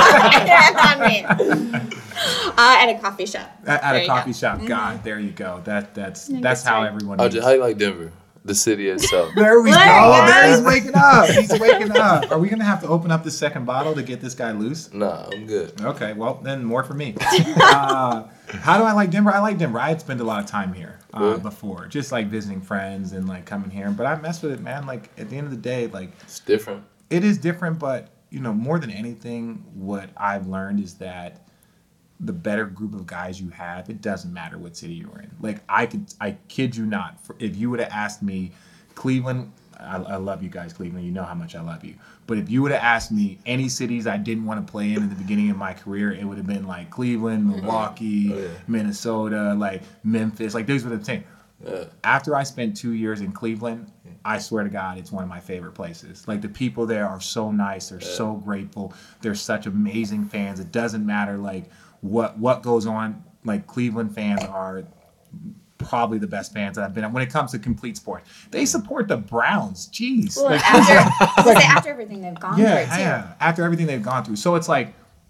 At a coffee shop. At a coffee shop. God, there you go. That's how everyone meets. How you like Denver? The city itself. There we go. There he's waking up. He's waking up. Are we going to have to open up the second bottle to get this guy loose? Nah, I'm good. Okay, well, then more for me. How do I like Denver? I like Denver. I had spent a lot of time here before. Just like visiting friends and like coming here. But I mess with it, man. Like at the end of the day, like it's different. It is different, but more than anything, what I've learned is that the better group of guys you have, it doesn't matter what city you're in. Like I kid you not, if you would have asked me, Cleveland, I love you guys, Cleveland. You know how much I love you. But if you would have asked me any cities I didn't want to play in the beginning of my career, it would have been like Cleveland, Milwaukee, Minnesota, like Memphis. Like those were the things. After I spent 2 years in Cleveland, I swear to God, it's one of my favorite places. Like the people there are so nice. They're so grateful. They're such amazing fans. It doesn't matter like what goes on. Like Cleveland fans are probably the best fans that I've been at when it comes to complete sports. They support the Browns. Jeez. Well, after everything they've gone through, too. Yeah, after everything they've gone through. So it's like,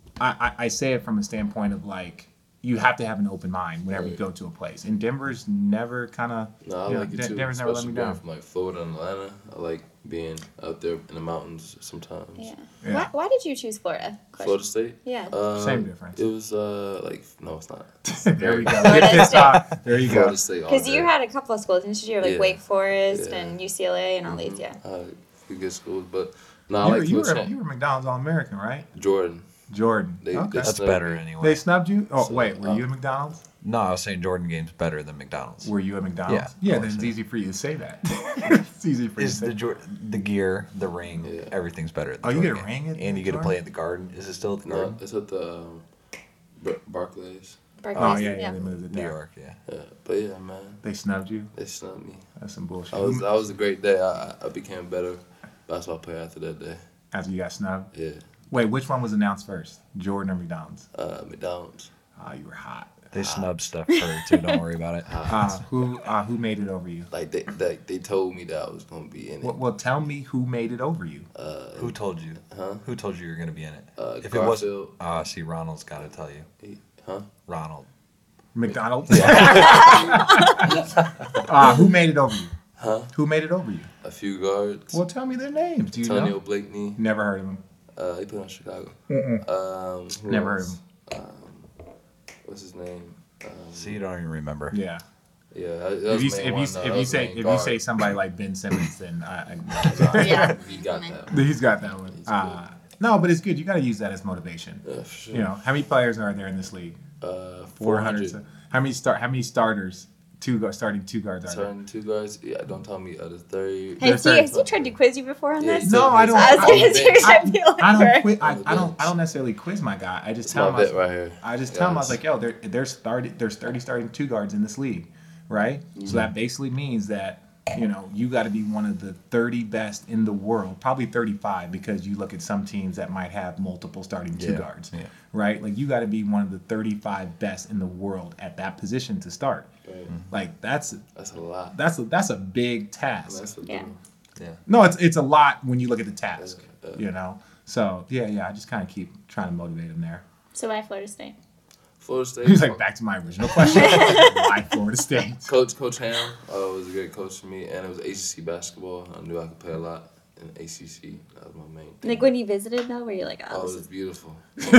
I say it from a standpoint of like, you have to have an open mind whenever you go to a place. And Denver's never kind of, I like it too. Denver's never let me down. From like Florida and Atlanta, I like being out there in the mountains sometimes. Yeah. Why did you choose Florida? Florida State? Yeah. Same difference. It was no, it's not. There we go. Get pissed off. There you go. Because you had a couple of schools, didn't you? Like Wake Forest and UCLA and all these, few good schools, but no, you were McDonald's All-American, right? Jordan. That's better anyway. They snubbed you? Oh, wait. Were you at McDonald's? No, I was saying Jordan Game's better than McDonald's. Were you at McDonald's? Yeah, then it's easy for you to say that. It's easy for you to say. The gear, the ring, everything's better at the Jordan. You get a ring? And you get to play at the Garden. Is it still at the Garden? No, it's at the Barclays. Oh, yeah, they moved it there. New York, yeah. But yeah, man. They snubbed you? They snubbed me. That's some bullshit. That was a great day. I became a better basketball player after that day. After you got snubbed? Yeah. Wait, which one was announced first? Jordan or McDonald's? McDonald's. Oh, you were hot. They snub stuff for too. Don't worry about it. Who made it over you? Like they told me that I was gonna be in it. Well, tell me who made it over you. Who told you? Who told you were gonna be in it? If Garfield. it was, see, Ronald's got to tell you. Ronald. McDonald's. Who made it over you? Who made it over you? A few guards. Well, tell me their names. Do you know? Antonio Blakeney. Never heard of him. He played on Chicago. Never heard of him. What's his name? See, you don't even remember. Yeah. If you say somebody like Ben Simmons, then he got that. He's got that one. No, but it's good. You got to use that as motivation. Yeah, for sure. How many players are there in this league? 400. How many starters? Starting two guards are there? Starting two guards? Yeah, don't tell me other 30. Has he tried to quiz you before on this? No, I don't. I don't necessarily quiz my guy. I just tell him. Right here. I just tell him I was like, yo, there's 30 starting two guards in this league, right? Mm-hmm. So that basically means that you got to be one of the 30 best in the world, probably 35, because you look at some teams that might have multiple starting two guards, right? Like you got to be one of the 35 best in the world at that position to start. Right. Like that's a lot. That's a big task. That's a big one. Yeah. No, it's a lot when you look at the task. So I just kind of keep trying to motivate him there. So why Florida State? Florida State. He was like, back to my original question. Why Florida State? Coach Ham was a great coach for me, and it was ACC basketball. I knew I could play a lot in ACC. That was my main thing. Like when you visited, though, were you like, oh, it was beautiful.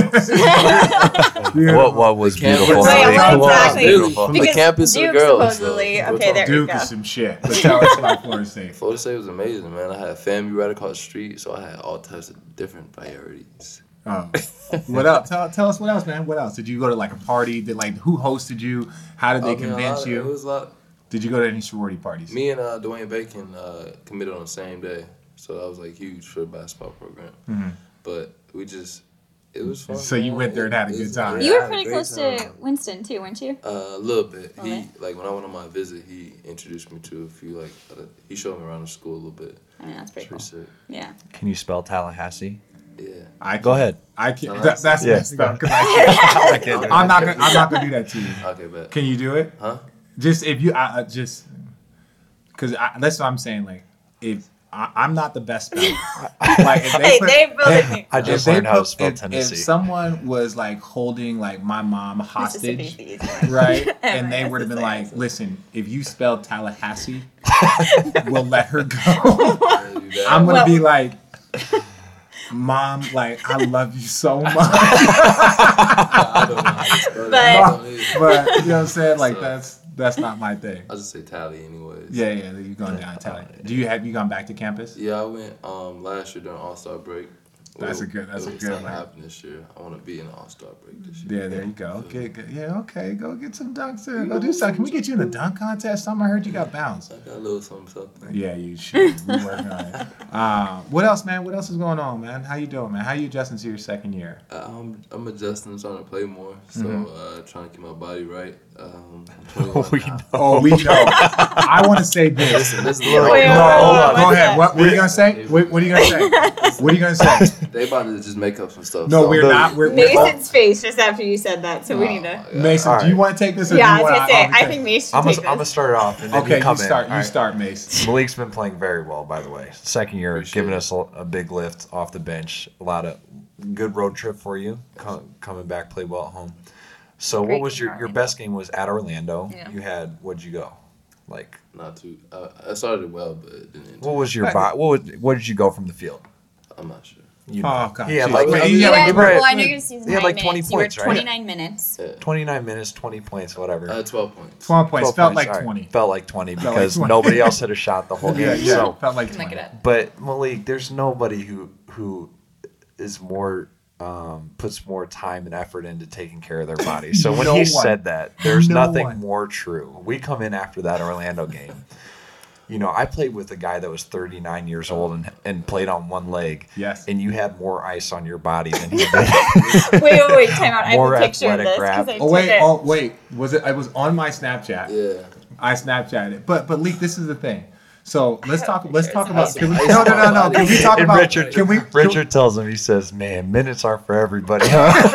What was beautiful? Exactly. From the campus to the girls. Supposedly. Okay, there Duke we go. is some shit. But tell us about Florida State. Florida State was amazing, man. I had family right across the street, so I had all types of different priorities. Oh. What else? Tell us what else, man. What else? Did you go to like a party? Who hosted you? How did they convince you? It was a lot. Did you go to any sorority parties? Me and Dwayne Bacon committed on the same day, so that was like huge for the basketball program. Mm-hmm. But it was fun. So you went there and had a good time. You were pretty close to Winston too, weren't you? A little bit. He when I went on my visit, he introduced me to a few he showed me around the school a little bit. I mean, that's pretty cool. Sick. Yeah. Can you spell Tallahassee? Yeah. Go ahead. I can't. That's messed up. I can't. I'm not gonna do that to you. Okay, bet. Can you do it? Huh? Just if you just because that's what I'm saying. Like if I'm not the best speller. Like if I just learned how to spell Tennessee. If someone was like holding like my mom hostage, right, and they would have been like, "Listen, if you spell Tallahassee, we'll let her go." I'm gonna be like, "Mom, like I love you so much." I don't know how to spell that. But you know what I'm saying? Like that's not my thing. I'll just say Tally anyways. Yeah, you're going down Tally. Have you gone back to campus? Yeah, I went last year during All-Star break. That's a good one. Happen this year. I want to be in the All-Star break this year. Yeah, there you go. Okay, good. Yeah, okay. Go get some dunks there. Go do something. Can we get you in a dunk contest? Something I heard you got bounced. I got a little something. Yeah, you should. We working on it. What else, man? What else is going on, man? How you doing, man? How you adjusting to your second year? I'm adjusting, trying to play more. So trying to keep my body right. We know. I want to say this. Go ahead. What are you gonna say? What are you gonna say? What are you gonna say? They about to just make up some stuff. No, we're not. Mason's face just after you said that, so we need to. Mason, right. Do you want to take this? Or Yeah, do you I was want gonna say. I think Mason. I'm gonna start it off, and then Okay, you come start. in. You start, Mason. Malik's been playing very well, by the way. Second year, Appreciate giving it. us a big lift off the bench. A lot of good road trip for you. Coming back, played well at home. So Great what was game, your Orlando. best game was at Orlando. Yeah. You had, what'd you go? Like, Not too. I started well, but it didn't end. what was your what did you go from the field? I'm not sure. You Oh, God. Yeah, Jeez. like, I mean, You had, you were at- well, I know your season. you had like 20 minutes. points, You were right? 29 minutes. 29 minutes, 20 points, whatever. 12 points. 12 points. 12 Felt points, like all right. 20. Felt like 20 Felt like because 20. nobody else had a shot the whole game. Yeah. So, Felt like Look 20. it up. but Malik, there's nobody who is more puts more time and effort into taking care of their body. So when No he one. said that, there's No nothing one. more true. We come in after that Orlando game. You know, I played with a guy that was 39 years old and played on one leg. Yes. And you had more ice on your body than he did. Wait, time out. I have More a picture of athletic this grab. because I took it. Was it? I was on my Snapchat. Yeah. I Snapchatted it. But Leek, this is the thing. So let's talk pictures. about. Can we, Ice no. on my body. Can we talk And about? Richard, Can we? Richard tells him, he says, "Man, minutes aren't for everybody."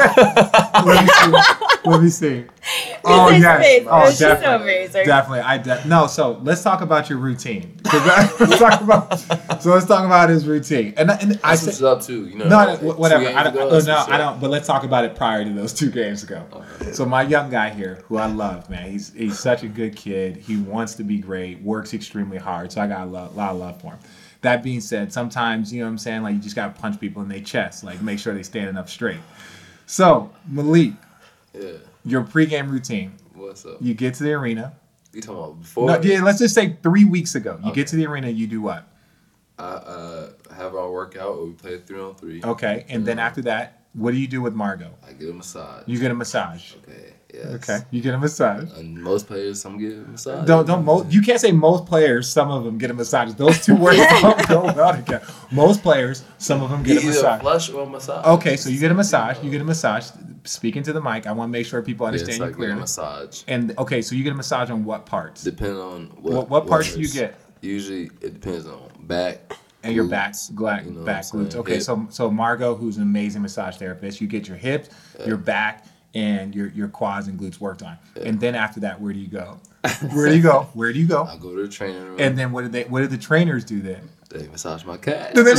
Let me see. Oh His yes. face. Oh, It was just definitely. amazing. Definitely. No. So let's talk about your routine. let's talk about his routine. And I I said. switched it up too. You know. No, like, whatever. 2 games I don't. ago, No, switched it I up. don't. But let's talk about it prior to those 2 games ago. Okay. So my young guy here, who I love, man, he's such a good kid. He wants to be great. Works extremely hard. So I got a lot of love for him. That being said, sometimes you know what I'm saying. Like you just gotta punch people in their chest. Like make sure they standing up straight. So Malik, Yeah. your pregame routine. What's up? You get to the arena. You talking about before? No, yeah, let's just say 3 weeks ago. You Okay. get to the arena. You do what? I have our workout where we play 3-on-3. Okay, and then after that, what do you do with Margot? I get a massage. You get a massage. Okay. Yes. Okay, you get a massage. And most players, some get a massage. You can't say most players, some of them get a massage. Those 2 words don't go well together. Most players, some of them get a Either massage. flush or massage. Okay, so you get a massage. Speaking to the mic, I want to make sure people Yeah, understand it's you like clearly. a massage. And okay, so you get a massage on what parts? Depending on What parts do you hurts. get? Usually it depends on back. And your back, glutes, back, you know what back I'm glutes. saying? Okay, Hip. so Margot, who's an amazing massage therapist, you get your hips, your back, and your quads and glutes worked on. And then after that, where do you go? Where do you go? I go to the training room. And then what do the trainers do then? They massage my cat. Then they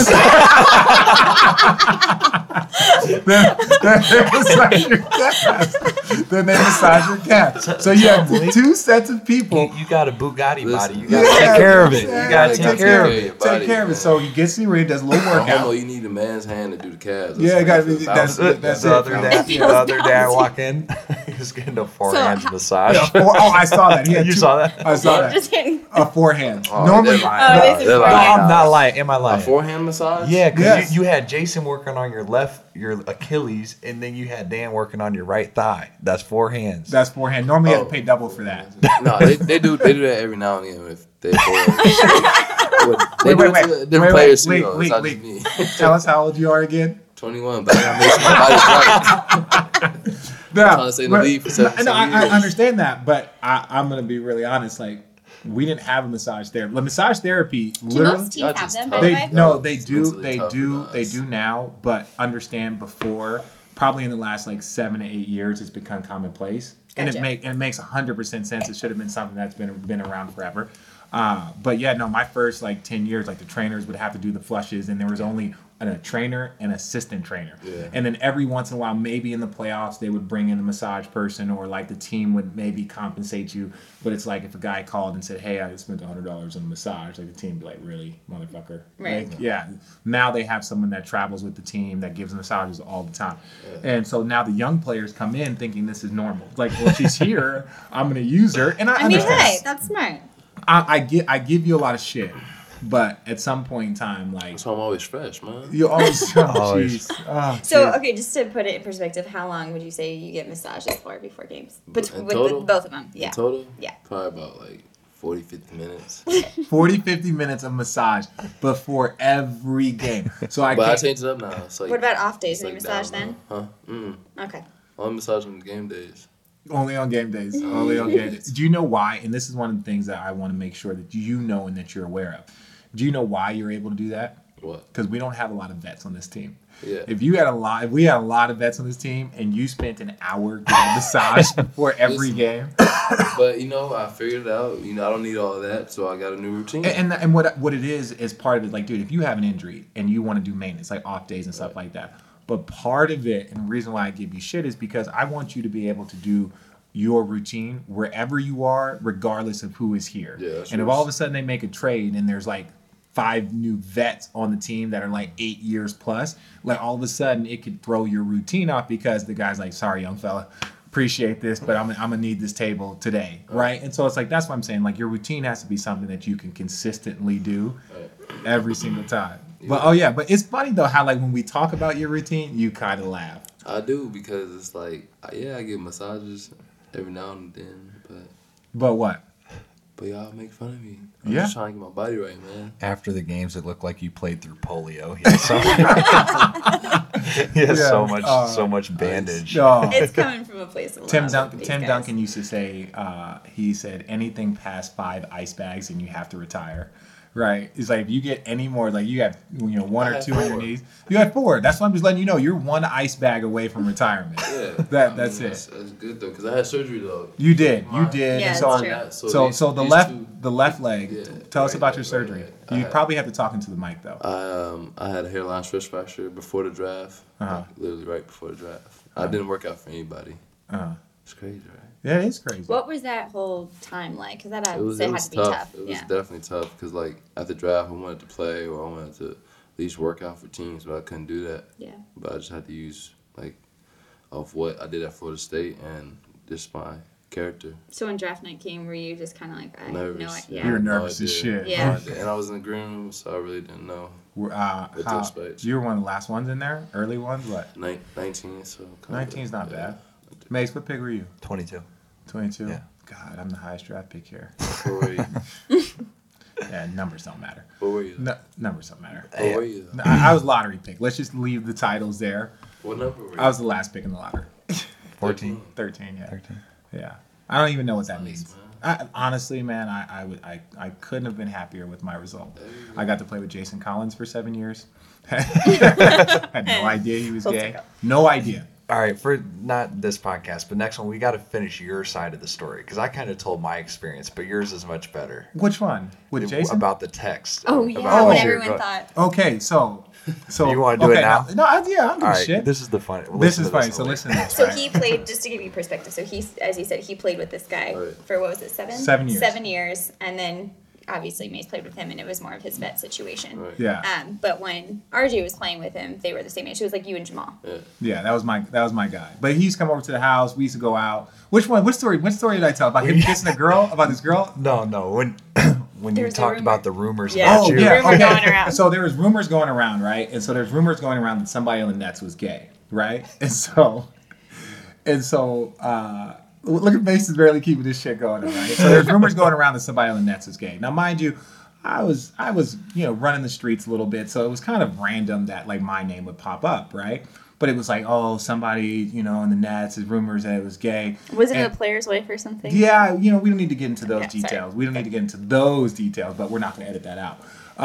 massage your calves. Then they massage your calves. So you have 2 sets of people. You got a Bugatti body. You Listen. got to take care of it. You got to Yeah, take care of it. your body, Take care of it. man. So he gets in the ring, does a little No homo, workout. you need a man's hand to do the calves. Yeah, it gotta be- That's that's The it. other day I walk in, he's getting a forehands massage. I saw that. He had You 2 saw that? I saw that. Just kidding. A forehand. Oh, Normally, they're lying. Oh, this is They're right. No, lying. I'm not lying. Am I A lying? forehand massage? Yeah, because Yes. you had Jason working on your Achilles, and then you had Dan working on your right thigh. That's 4 hands. that's forehand. Normally, you have to pay double for that. No, they do that every now and then if they They do it to different players too, though. It's not just me. Tell us how old you are again. 21, but I gotta make sure my body's right. No, trying to stay in the league for 7 I years. understand that, but I'm gonna be really honest. Like, We didn't have a massage therapy. The massage therapy, Do literally, most teams have them, by the way? no, they do now. But understand, before, probably in the last like 7 to 8 years, it's become commonplace, Gotcha. and it makes 100% sense. It should have been something that's been around forever. But yeah, no, my first like 10 years, like the trainers would have to do the flushes, and there was only a trainer and assistant trainer. Yeah. And then every once in a while, maybe in the playoffs, they would bring in a massage person, or like the team would maybe compensate you. But it's like if a guy called and said, "Hey, I spent $100 on a massage," like the team would be like, "Really, motherfucker?" Right. Like, yeah. Now they have someone that travels with the team that gives massages all the time. Yeah. And so now the young players come in thinking this is normal. Like, well, she's here, I'm going to use her. And I mean, understand. hey, that's smart. I give you a lot of shit. But at some point in time, like... So I'm always fresh, man. You're always... So, okay, just to put it in perspective, how long would you say you get massages for before games? With both of them, yeah. In total? Yeah. Probably about like 40, 50 minutes. 40, 50 minutes of massage before every game. So I changed it up now. It's like, what about off days? Do you massage then? Huh? Mm. Okay. Only massage on game days. Only on game days. Only on game days. Do you know why? And this is one of the things that I want to make sure that you know and that you're aware of. Do you know why you're able to do that? What? Because we don't have a lot of vets on this team. Yeah. If we had a lot of vets on this team, and you spent an hour getting a massage before every game. But I figured it out. I don't need all of that, so I got a new routine. And what it is part of it. Like, dude, if you have an injury and you want to do maintenance, like off days and stuff like that. But part of it, and the reason why I give you shit, is because I want you to be able to do your routine wherever you are, regardless of who is here. Yeah, and if all of a sudden they make a trade and there's like 5 new vets on the team that are like 8 years plus, like all of a sudden it could throw your routine off because the guy's like, "Sorry, young fella, appreciate this, but I'm gonna need this table today," right? And so it's like, that's what I'm saying. Like, your routine has to be something that you can consistently do every single time. But but it's funny though how like when we talk about your routine, you kind of laugh. I do, because it's like, I get massages every now and then, but what? But y'all make fun of me. I'm just trying to get my body right, man. After the games, it looked like you played through polio. He has so much bandage. It's coming from a place of Tim Duncan used to say, he said, anything past 5 ice bags and you have to retire. Right. It's like if you get any more, like you have 1 or 2 on your knees. You had 4. That's why I'm just letting you know you're 1 ice bag away from retirement. Yeah. That's it. That's good though, because I had surgery though. You did. Yeah, and so the left leg. Tell us about your surgery. You probably have to talk into the mic though. I had a hairline stress fracture before the draft. Literally right before the draft. I didn't work out for anybody. It's crazy, right? Yeah, it is crazy. What was that whole time like? Because that had to be tough. It was definitely tough because, like, at the draft, I wanted to play or I wanted to at least work out for teams, but I couldn't do that. Yeah. But I just had to use, like, of what I did at Florida State and just my character. So when draft night came, were you just kind of like, nervous? You were nervous as shit. Yeah. And I was in the green room, so I really didn't know what to expect. You were one of the last ones in there? Early ones? What? 19, so... 19's not bad. Mace, what pick were you? 22. 22? Yeah. God, I'm the highest draft pick here. What were you? Yeah, numbers don't matter. What were you? Numbers don't matter. What were you? I was lottery pick. Let's just leave the titles there. What number were you? I was the last pick in the lottery. 14. 13, yeah. 13. Yeah. I don't even know what that means. Honestly, man, I couldn't have been happier with my result. I got to play with Jason Collins for 7 years. Had no idea he was gay. No idea. All right, for not this podcast, but next one, we got to finish your side of the story because I kind of told my experience, but yours is much better. Which one? With Jason? About the text. Oh, yeah, what everyone thought. Okay, so you want to do it now? No, I don't give a shit. This is the fun. This is funny. So listen to this. So he played, just to give you perspective, so he, as he said, he played with this guy for, what was it, 7? 7 years. 7 years, and then obviously Mace played with him, and it was more of his vet situation. Right. Yeah. But when RJ was playing with him, they were the same age. It was like you and Jamal. Yeah, that was my guy. But he used to come over to the house. We used to go out. Which one? What story did I tell about him kissing a girl? About this girl? No. When you talked about the rumors about you. Yeah, rumor going around. So there was rumors going around, right? And so there's rumors going around that somebody on the Nets was gay, right? And so look at Mason's barely keeping this shit going, right? So there's rumors going around that somebody on the Nets is gay. Now, mind you, I was running the streets a little bit, so it was kind of random that like my name would pop up, right? but it was like, oh, somebody, in the Nets, is rumors that it was gay. Was it a player's wife or something? Yeah, we don't need to get into those details. Sorry. We don't need to get into those details, but we're not going to edit that out.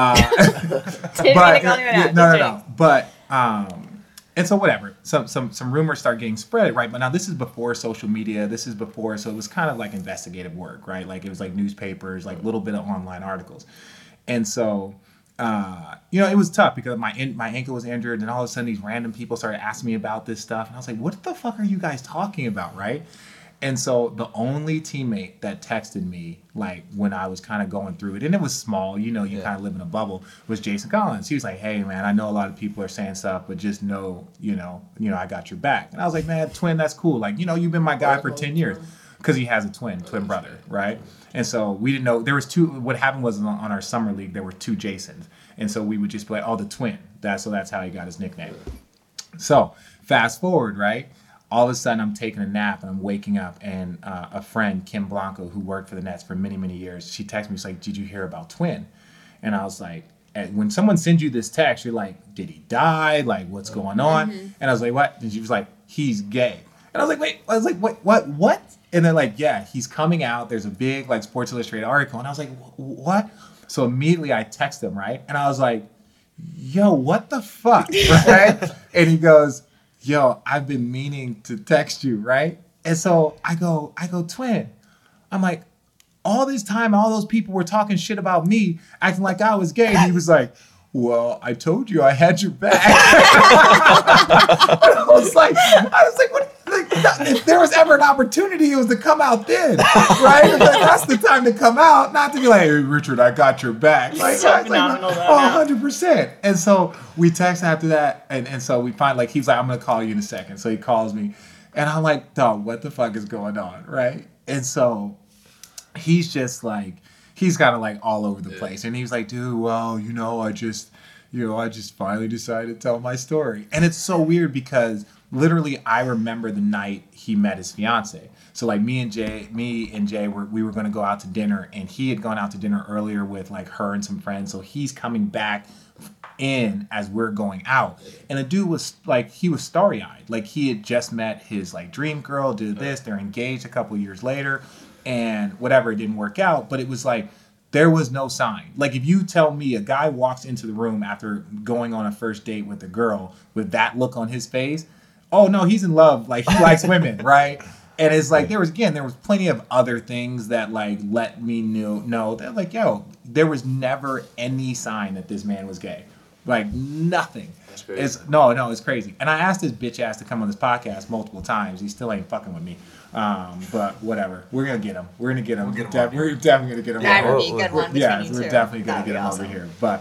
No. But and so whatever. Some rumors start getting spread, right? But now this is before social media. So it was kind of like investigative work, right? Like it was like newspapers, like a little bit of online articles, and so. It was tough because my ankle was injured, and all of a sudden these random people started asking me about this stuff, and I was like, "What the fuck are you guys talking about?" Right? And so the only teammate that texted me like when I was kind of going through it, and it was small, you kind of live in a bubble, was Jason Collins. He was like, "Hey man, I know a lot of people are saying stuff, but just know, I got your back." And I was like, "Man, twin, that's cool. Like, you've been my guy for 10 years." Because he has a twin brother, right? And so we didn't know. There was two. What happened was on our summer league, there were two Jasons. And so we would just be like, oh, the twin. That's how he got his nickname. So fast forward, right? All of a sudden, I'm taking a nap and I'm waking up. And a friend, Kim Blanco, who worked for the Nets for many, many years, she texted me. She's like, did you hear about Twin? And I was like, when someone sends you this text, you're like, did he die? Like, what's going on? Mm-hmm. And I was like, what? And she was like, he's gay. And I was like, wait. I was like, what? And they're like, yeah, he's coming out. There's a big like Sports Illustrated article. And I was like, what? So immediately I text him, right? And I was like, yo, what the fuck, right? And he goes, yo, I've been meaning to text you, right? And so I go, twin. I'm like, all this time, all those people were talking shit about me, acting like I was gay. And he was like, well, I told you I had your back. I was like, what? If there was ever an opportunity, it was to come out then, right? Like, that's the time to come out, not to be like, hey, Richard, I got your back. Like, so phenomenal. Like, 100%. And so we text after that, and so we find, like, he's like, I'm going to call you in a second. So he calls me, and I'm like, dog, what the fuck is going on, right? And so he's just like, he's kind of like all over the place. And he was like, dude, well, I just finally decided to tell my story. And it's so weird because literally I remember the night he met his fiance. So like me and Jay, we were going to go out to dinner, and he had gone out to dinner earlier with like her and some friends. So he's coming back in as we're going out. And the dude was like, he was starry-eyed. Like he had just met his like dream girl, did this, they're engaged a couple years later. And whatever, it didn't work out, but it was like, there was no sign. Like if you tell me a guy walks into the room after going on a first date with a girl with that look on his face, oh no, he's in love. Like he likes women, right? And it's like, there was plenty of other things that like let me know that like, yo, there was never any sign that this man was gay. Like nothing. That's crazy. It's crazy. And I asked this bitch ass to come on this podcast multiple times. He still ain't fucking with me. But whatever. We're going to get him. We're definitely going to get him. That would be a good one. Yeah, we're definitely going to get him over here. But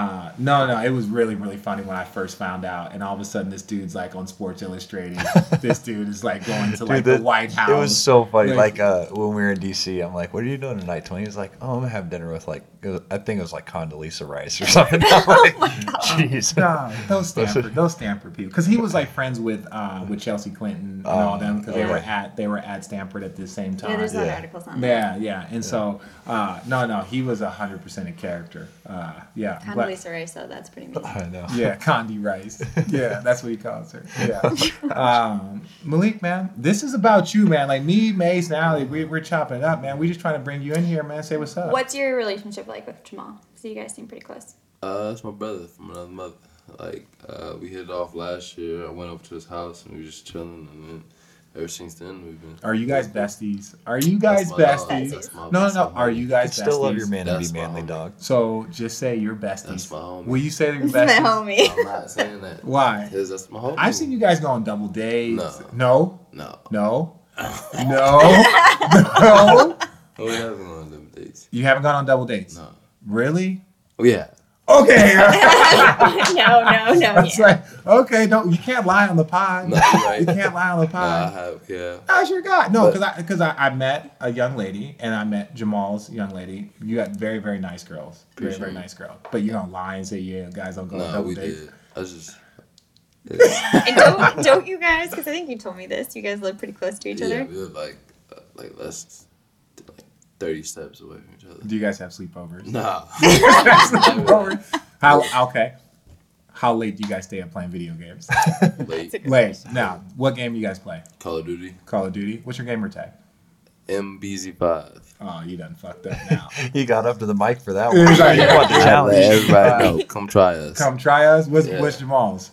no, it was really, really funny when I first found out. And all of a sudden, this dude's like on Sports Illustrated. This dude is like going to like the White House. It was so funny. Like when we were in D.C., I'm like, what are you doing tonight, Tony? He's like, oh, I'm going to have dinner with like, I think it was like Condoleezza Rice or something. I'm like, jeez. Nah, those Stanford people. Because he was like friends with Chelsea Clinton and all them because they were at Stanford at the same time. Yeah, there's a lot of articles on that. Yeah. And so, no, he was 100% a character. Yeah. Condoleezza Rice, though, that's pretty amazing. I know. Yeah, Condi Rice. Yeah, that's what he calls her. Yeah. Malik, man, this is about you, man. Like me, Mace, and Allie, we're chopping it up, man. We just trying to bring you in here, man. Say what's up. What's your relationship like with Jamal? So you guys seem pretty close. That's my brother from another mother. Like, we hit it off last year. I went over to his house and we were just chilling, and then ever since then we've been. Are you guys besties? No. Are you guys besties? Still love your man to be manly, dog. So just say you're besties. That's my homie. Will you say that you're besties? besties? My homie. I'm not saying that. Why? Because that's my homie. I've seen you guys go on double dates. No. We haven't gone on double dates. You haven't gone on double dates? No. Really? Oh, yeah. Okay. No. It's like, okay, you can't lie on the pod. No, right. You can't lie on the pod. No, I have, yeah. I sure got. No, because I met a young lady, and I met Jamal's young lady. You got very, very nice girls. Very, very nice girls. But you don't lie and say, yeah, guys don't go on double dates. Did. I was just... And don't you guys, because I think you told me this, you guys live pretty close to each other? Yeah, we live like less... 30 steps away from each other. Do you guys have sleepovers? Nah. Sleepovers? How How late do you guys stay up playing video games? Late. Now, what game do you guys play? Call of Duty. Call of Duty. What's your gamer tag? MBZ5. Oh, you done fucked up now. He got up to the mic for that one. He want the challenge. Everybody know. Come try us. Come try us. What's Jamal's?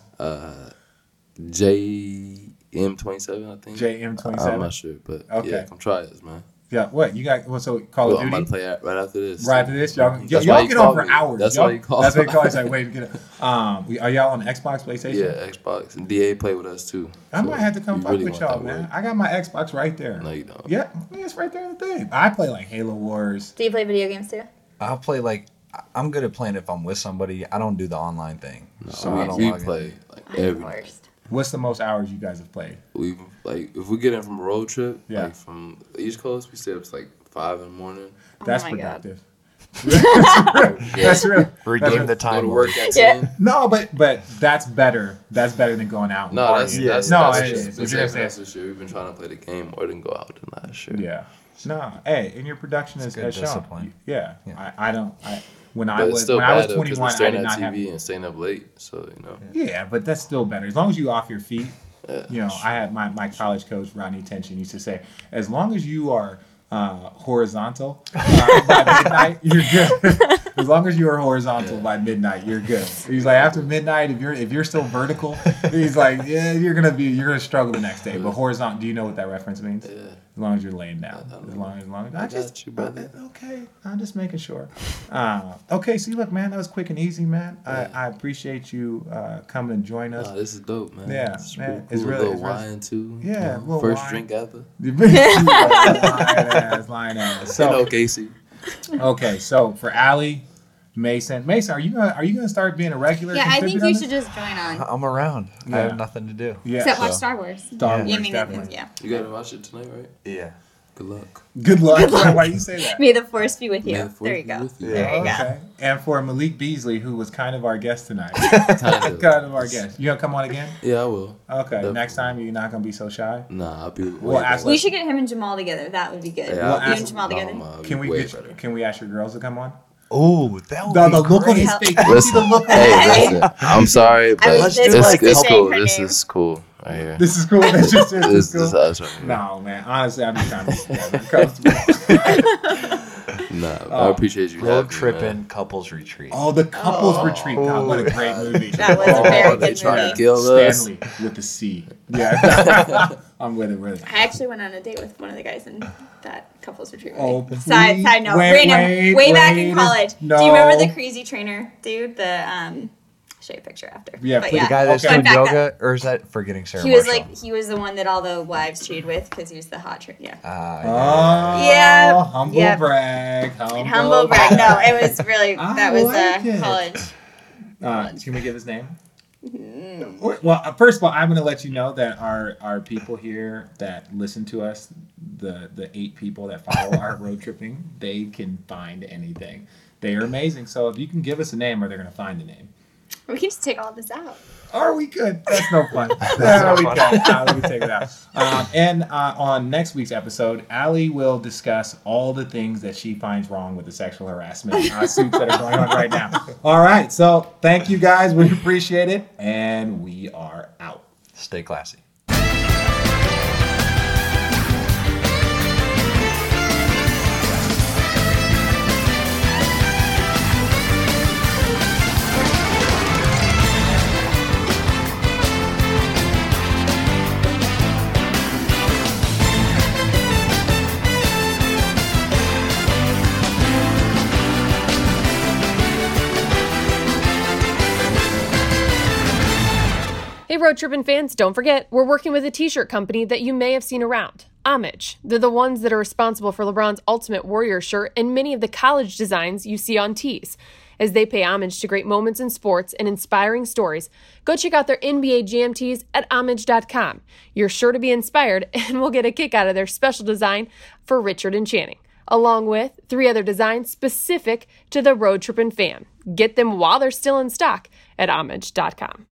JM27, I think. JM27. I'm not sure, but yeah, come try us, man. Yeah, what you got? Well, so Call of Duty. I'm about to play right after this. Right after this, y'all get on for hours. That's why you call. That's why you call. It's like, wait, get it. Are y'all on Xbox, PlayStation? Yeah, Xbox. And DA play with us too. I might have to come fuck with y'all, man. I got my Xbox right there. No, you don't. Yeah, it's right there in the thing. I play like Halo Wars. Do you play video games too? I'll play I'm good at playing if I'm with somebody. I don't do the online thing. No, so I don't we log play in. like every night. What's the most hours you guys have played? We if we get in from a road trip, yeah. like from the East Coast, we stay up to like 5 in the morning. That's productive. That's real. Redeem the time. Go to work at 10. No, but that's better. That's better than going out. No, that's it is. This year we've been trying to play the game more than go out than last year. Yeah. No, hey, and your production is shown. Yeah. When I was 21, I did not have TV and staying up late. So Yeah, but that's still better. As long as you off your feet. Yeah. I had my college coach Rodney Tension used to say, as long as you are horizontal by midnight, you're good. As long as you are horizontal by midnight, you're good. He's like, after midnight, if you're still vertical, he's like, yeah, you're gonna struggle the next day. But horizontal, do you know what that reference means? Yeah. As long as you're laying down. As long as I got you, brother. Okay, I'm just making sure. Okay, see, look, man, that was quick and easy, man. Yeah. I appreciate you coming and join us. This is dope, man. Yeah, it's man. Cool. It's really a little wine too. Yeah, first wine. drink ever. Lying ass. So, Casey. Okay, so for Allie, Mason, are you gonna start being a regular? Yeah, I think you should just join on. I'm around. I have nothing to do. Yeah. Except watch Star Wars. Star Wars, definitely. Yeah. You gotta watch it tonight, right? Yeah. Good luck. Good luck. Why do you say that? May the force be with you. There you go. There you go. Okay. And for Malik Beasley, who was kind of our guest tonight. kind of our guest. You gonna come on again? Yeah, I will. Okay. Definitely. Next time you're not gonna be so shy. Nah, I'll be. We should get him and Jamal together. That would be good. Yeah, you and Jamal together. Can we ask your girls to come on? Oh, that would the be look great. on his face. Listen, listen. I'm sorry, but it's cool. This name. is cool right here. This is cool. This is cool. Us right here. No, man. Honestly, I'm just trying to be together. I appreciate you. Road tripping couples retreat. Oh, the couples retreat. God, what a great movie. That was a very good trying movie. to kill us. Stanley with the C. Yeah. I'm with it. I actually went on a date with one of the guys in that couples retreat. Oh, side note, random, way back in college. No. Do you remember the crazy trainer dude? The show you a picture after. Yeah, but the guy that's doing yoga, or is that forgetting Sarah? He was the one that all the wives cheated with because he was the hot trainer. Yeah. Yeah. Humble brag. Humble brag. No, it was really that was college. Can we give his name? Well, first of all, I'm going to let you know that our people here that listen to us, the 8 people that follow our road tripping, they can find anything. They are amazing. So if you can give us a name, or they're going to find a name. We can just take all this out. Are we good? That's no fun. That's no fun. We take it out. And on next week's episode, Allie will discuss all the things that she finds wrong with the sexual harassment suits that are going on right now. All right. So thank you guys. We appreciate it. And we are out. Stay classy. Hey, Road Trippin' fans, don't forget, we're working with a t-shirt company that you may have seen around. Homage. They're the ones that are responsible for LeBron's Ultimate Warrior shirt and many of the college designs you see on tees. As they pay homage to great moments in sports and inspiring stories, go check out their NBA Jam tees at homage.com. You're sure to be inspired, and we'll get a kick out of their special design for Richard and Channing, along with 3 other designs specific to the Road Trippin' fan. Get them while they're still in stock at homage.com.